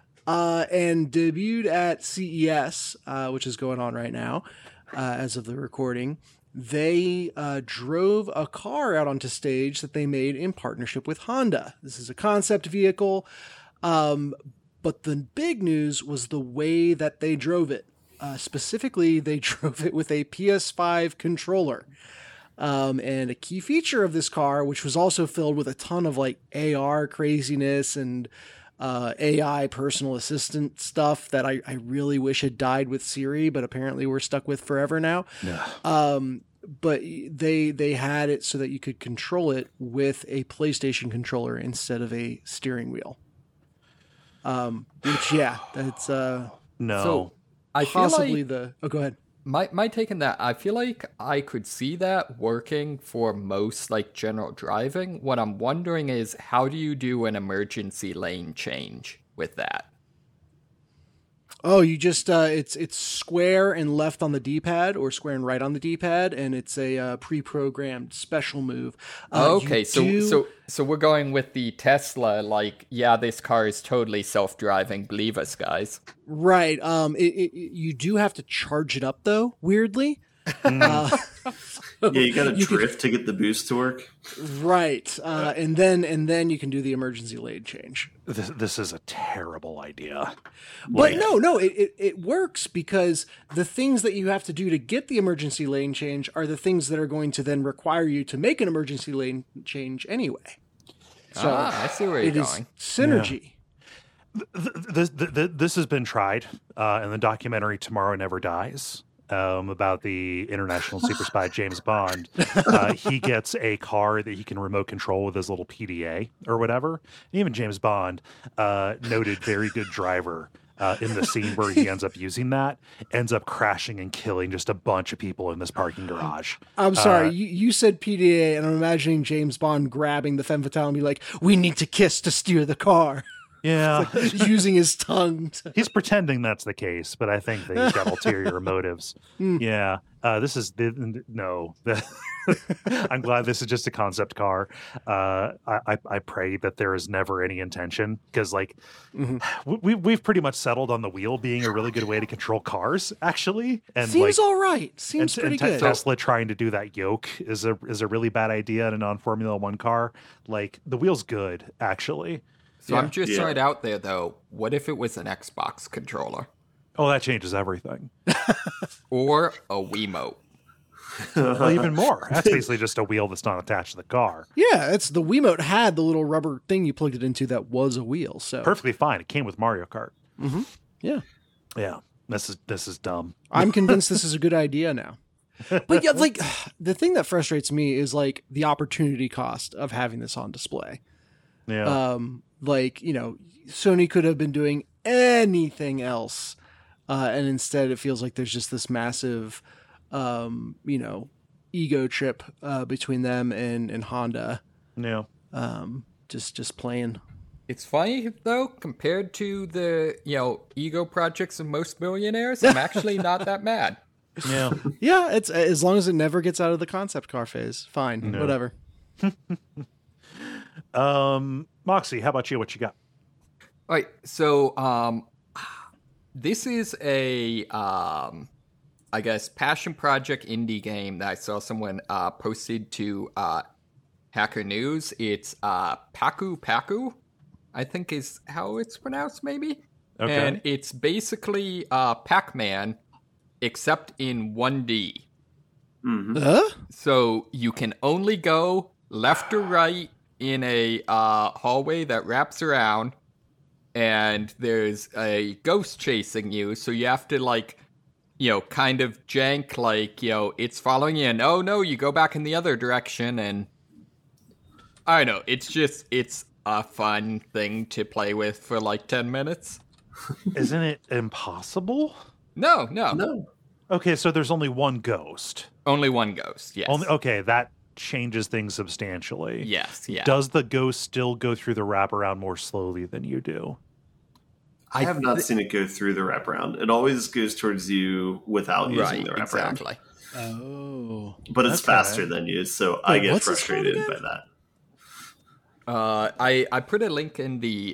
B: and debuted at CES, which is going on right now as of the recording. They drove a car out onto stage that they made in partnership with Honda. This is a concept vehicle, but the big news was the way that they drove it. Specifically, they drove it with a PS5 controller. And a key feature of this car, which was also filled with a ton of like AR craziness and AI personal assistant stuff that I really wish had died with Siri, but apparently we're stuck with forever now. But they had it so that you could control it with a PlayStation controller instead of a steering wheel. Which that's
A: No.
C: So I feel
B: possibly
C: like
B: go ahead.
C: my take on that, I feel like I could see that working for most like general driving. What I'm wondering is, how do you do an emergency lane change with that?
B: Oh, you just it's square and left on the D-pad, or square and right on the D-pad, and it's a pre-programmed special move.
C: Okay, so we're going with the Tesla. Like, yeah, this car is totally self-driving. Believe us, guys.
B: Right. You do have to charge it up though. Weirdly.
D: Yeah, you got to drift to get the boost to work.
B: Right. And then you can do the emergency lane change.
A: This is a terrible idea.
B: But no, it works, because the things that you have to do to get the emergency lane change are the things that are going to then require you to make an emergency lane change anyway. So
C: I see where you're
B: it is
C: going.
B: synergy.
A: This has been tried in the documentary Tomorrow Never Dies about the international super spy James Bond. He gets a car that he can remote control with his little PDA or whatever. And even James Bond, noted very good driver, in the scene where he ends up using that, ends up crashing and killing just a bunch of people in this parking garage.
B: I'm sorry, you said PDA, and I'm imagining James Bond grabbing the femme fatale and be like, "We need to kiss to steer the car."
A: Yeah.
B: Using his tongue.
A: He's pretending that's the case, but I think that he's got ulterior motives. Yeah. No. I'm glad this is just a concept car. I pray that there is never any intention, because we've pretty much settled on the wheel being a really good way to control cars, actually. And
B: seems all right. Seems pretty good.
A: Tesla trying to do that yoke is a really bad idea in a non-Formula One car. Like, the wheel's good, actually.
C: So I'm just right out there, though. What if it was an Xbox controller?
A: Oh, that changes everything.
C: Or a Wiimote?
A: Well, even more. That's basically just a wheel that's not attached to the car.
B: Yeah, it's the Wiimote had the little rubber thing you plugged it into that was a wheel. So
A: perfectly fine. It came with Mario Kart.
B: Mm-hmm. Yeah.
A: Yeah. This is dumb.
B: I'm convinced this is a good idea now. But yeah, like, the thing that frustrates me is like the opportunity cost of having this on display.
A: Yeah.
B: Like, you know, Sony could have been doing anything else. And instead it feels like there's just this massive, you know, ego trip between them and Honda.
A: Yeah.
B: Just playing.
C: It's funny, though, compared to the, you know, ego projects of most billionaires, I'm actually not that mad.
A: Yeah.
B: Yeah, it's as long as it never gets out of the concept car phase. Fine.
A: No.
B: Whatever.
A: Moxie, how about you? What you got?
C: All right, so this is a I guess passion project indie game that I saw someone posted to Hacker News. It's Paku Paku, I think is how it's pronounced, maybe.
A: Okay.
C: And it's basically Pac-Man, except in 1D.
D: Mm-hmm.
C: So you can only go left or right in a hallway that wraps around, and there's a ghost chasing you, so you have to, like, you know, kind of jank, like, you know, it's following you, and oh no, you go back in the other direction, and I don't know, it's a fun thing to play with for like 10 minutes.
A: Isn't it impossible?
C: No.
A: Okay, so there's only one ghost.
C: Only one ghost, yes.
A: Okay, that changes things substantially.
C: Yes, yeah.
A: Does the ghost still go through the wraparound more slowly than you do?
D: I have not seen it go through the wraparound. It always goes towards you without using the wraparound.
C: Exactly.
B: Oh.
D: But it's faster than you, so I get
B: what's this
D: frustrated
B: called
D: by
B: again?
D: that.
C: I put a link in the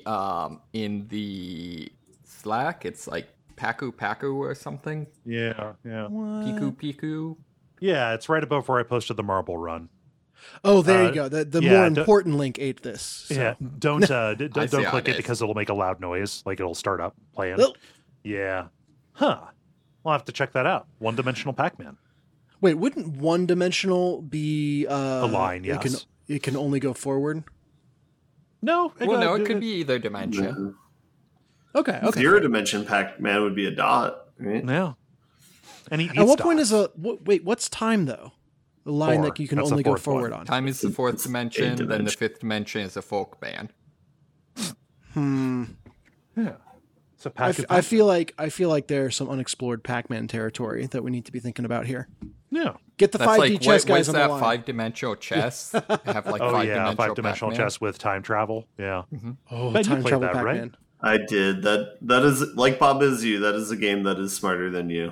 C: Slack. It's like Paku Paku or something.
A: Yeah.
C: Piku Piku.
A: Yeah, it's right above where I posted the marble run.
B: Oh, there you go. The
A: yeah,
B: more important link ate this. So.
A: Yeah, don't
C: I see how
A: click
C: it
A: it
C: is.
A: because it'll make a loud noise, like it'll start up playing.
B: Oh.
A: Yeah. Huh. We'll have to check that out. One-dimensional Pac-Man.
B: Wait, wouldn't one dimensional be
A: A line, yes.
B: It can only go forward?
A: No.
C: Well, no, it could be either dimension.
B: Okay.
D: Zero dimension Pac-Man would be a dot, right?
A: Yeah. And he
B: At what point is what's time though? The line
A: 4.
B: that you can
A: That's the
B: only go
A: fourth
B: forward
A: one.
B: on.
C: Time is the fourth
D: It's
C: dimension,
D: eighth
C: then the
D: dimension.
C: fifth dimension is a folk band.
A: Yeah. So
B: I feel like there's some unexplored Pac-Man territory that we need to be thinking about here.
A: Yeah.
B: Get the
C: That's
B: 5D
C: like,
B: chess guys
C: what's
B: on
C: that
B: the line.
C: five-dimensional chess? Have like
A: Oh yeah,
C: five-dimensional
A: five-dimensional
C: Pac-Man?
A: chess with time travel. Yeah.
B: Oh,
A: Ben, you
B: time
A: played
B: travel
A: that, right?
B: Pac-Man.
D: I did. That is, like Bob is you, that is a game that is smarter than you.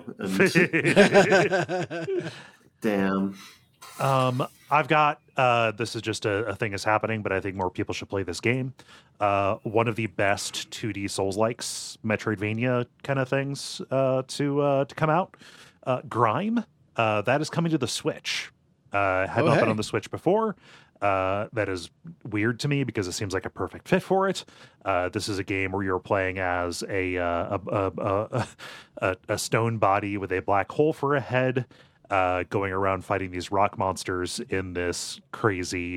D: And damn.
A: I've got this is just a thing that's happening, but I think more people should play this game. One of the best 2D Souls-likes, Metroidvania kind of things to come out. Grime, that is coming to the Switch. Had not been on the Switch before. That is weird to me because it seems like a perfect fit for it. This is a game where you're playing as a stone body with a black hole for a head. going around fighting these rock monsters in this crazy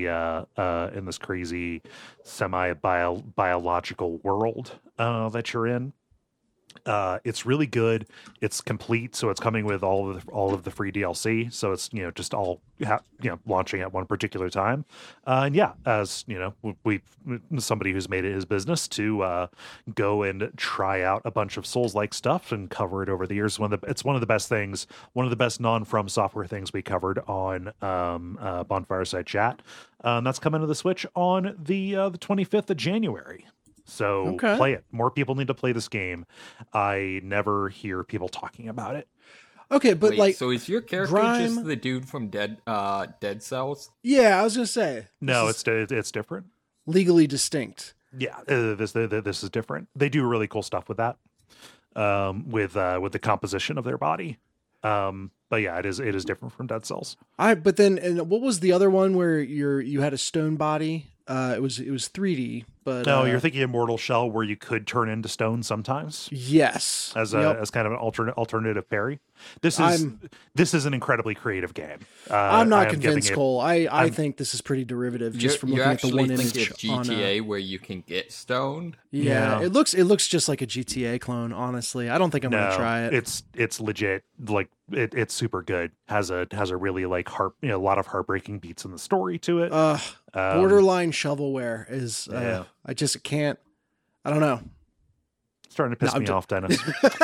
A: semi-biological world that you're in. It's really good. It's complete, so it's coming with all of the free DLC. So it's just all launching at one particular time. And yeah, as we somebody who's made it his business to go and try out a bunch of Souls-like stuff and cover it over the years. It's one of the best things, one of the best non-From Software things we covered on Bonfireside Chat. That's coming to the Switch on the 25th of January. So play it. More people need to play this game. I never hear people talking about it.
B: Okay, but
C: Wait,
B: like,
C: so is your character
B: Grime...
C: just the dude from Dead Cells?
B: Yeah, I was gonna say.
A: No, it's different.
B: Legally distinct.
A: Yeah, this is different. They do really cool stuff with that, with the composition of their body. But yeah, it is different from Dead Cells.
B: But then, and what was the other one where you had a stone body? It was 3D, but
A: no, you're thinking Immortal Shell, where you could turn into stone sometimes.
B: Yes,
A: as kind of an alternative parry. This is an incredibly creative game.
B: I'm not convinced, Cole. I think this is pretty derivative just from looking at the one image
C: it's GTA where you can get stoned.
B: Yeah, it looks just like a GTA clone. Honestly, I don't think I'm gonna try it.
A: It's legit. Like it's super good. Has a really like a lot of heartbreaking beats in the story to it.
B: Borderline shovelware is. I just can't. I don't know.
A: Starting to piss me off, Dennis.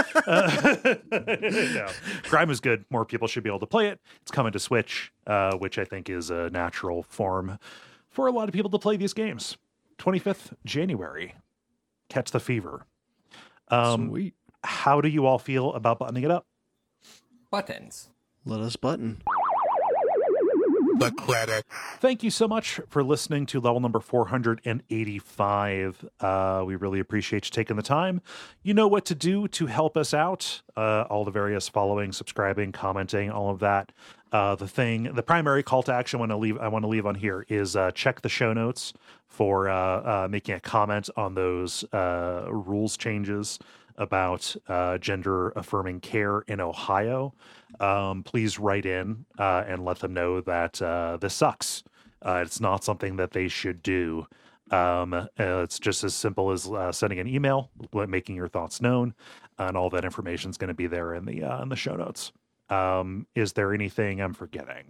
A: No. Grime is good. More people should be able to play it. It's coming to Switch, which I think is a natural form for a lot of people to play these games. 25th January. Catch the fever.
B: Sweet.
A: How do you all feel about buttoning it up?
C: Buttons.
B: Let us button.
E: The credit.
A: Thank you so much for listening to level number 485. We really appreciate you taking the time. You know what to do to help us out. All the various following, subscribing, commenting, all of that. The primary call to action I want to leave on here is check the show notes for making a comment on those rules changes about gender affirming care in Ohio. Please write in and let them know that this sucks. It's not something that they should do. It's just as simple as sending an email, making your thoughts known, and all that information is going to be there in the show notes. Is there anything I'm forgetting?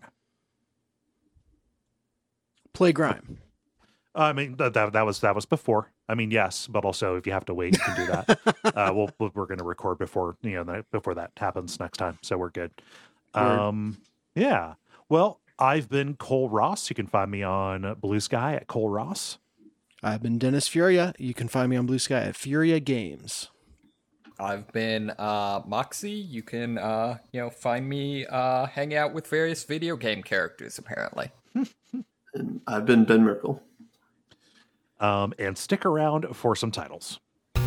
B: Play Grime.
A: I mean, that was before. I mean, yes, but also if you have to wait, you can do that. We're going to record before that happens next time, so we're good. Yeah. Well, I've been Cole Ross. You can find me on Blue Sky at Cole Ross.
B: I've been Dennis Furia. You can find me on Blue Sky at Furia Games.
C: I've been Moxie. You can find me hanging out with various video game characters. Apparently,
D: and I've been Ben Merkel.
A: And stick around for some titles.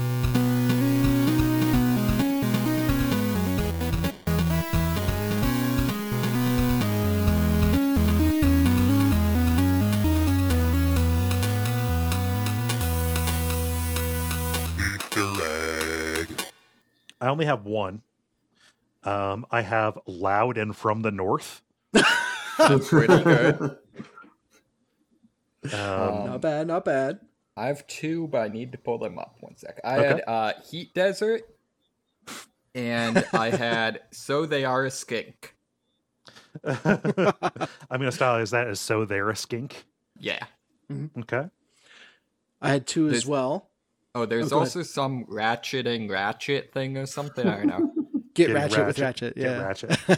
A: I only have one. I have Loud and From the North.
C: That's pretty good.
B: Not bad.
C: I have two, but I need to pull them up. 1 sec. I had Heat Desert, and I had So They Are a Skink.
A: I'm going to stylize that as So They're a Skink.
C: Yeah.
B: Mm-hmm.
A: Okay.
B: I had two as well.
C: Oh, there's also some ratcheting ratchet thing or something. I don't know.
B: Get ratchet with ratchet. Yeah.
A: Get ratchet.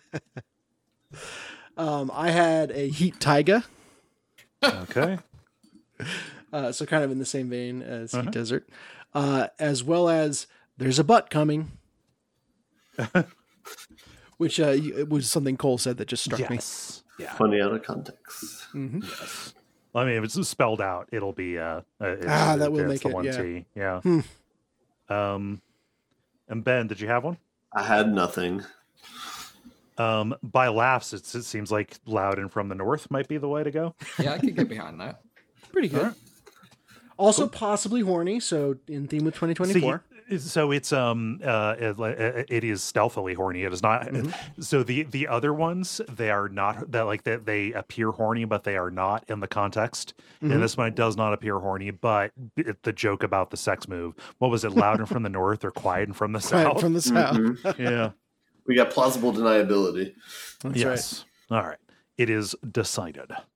B: I had a Heat Taiga.
A: Okay.
B: So kind of in the same vein as Heat Desert. As well as There's a Butt Coming. Which it was something Cole said that just struck me.
A: Yeah.
D: Funny out of context.
B: Mm-hmm.
A: Yes. I mean, if it's spelled out, it'll be
B: that will make
A: the
B: it.
A: one
B: Yeah.
A: T. Yeah. And Ben, did you have one?
D: I had nothing.
A: By laughs, it seems like Loud and From the North might be the way to go.
C: Yeah, I could get behind that.
B: Pretty good. Also, possibly horny. So in theme with 2024.
A: So it is stealthily horny. It is not. So the other ones, they are not that like that they appear horny, but they are not in the context. And this one it does not appear horny, but the joke about the sex move. What was it? Loud and from the north or quiet and from the south?
B: Quiet from the south.
A: Yeah.
D: We got plausible deniability.
B: That's
A: yes. All right. It is decided.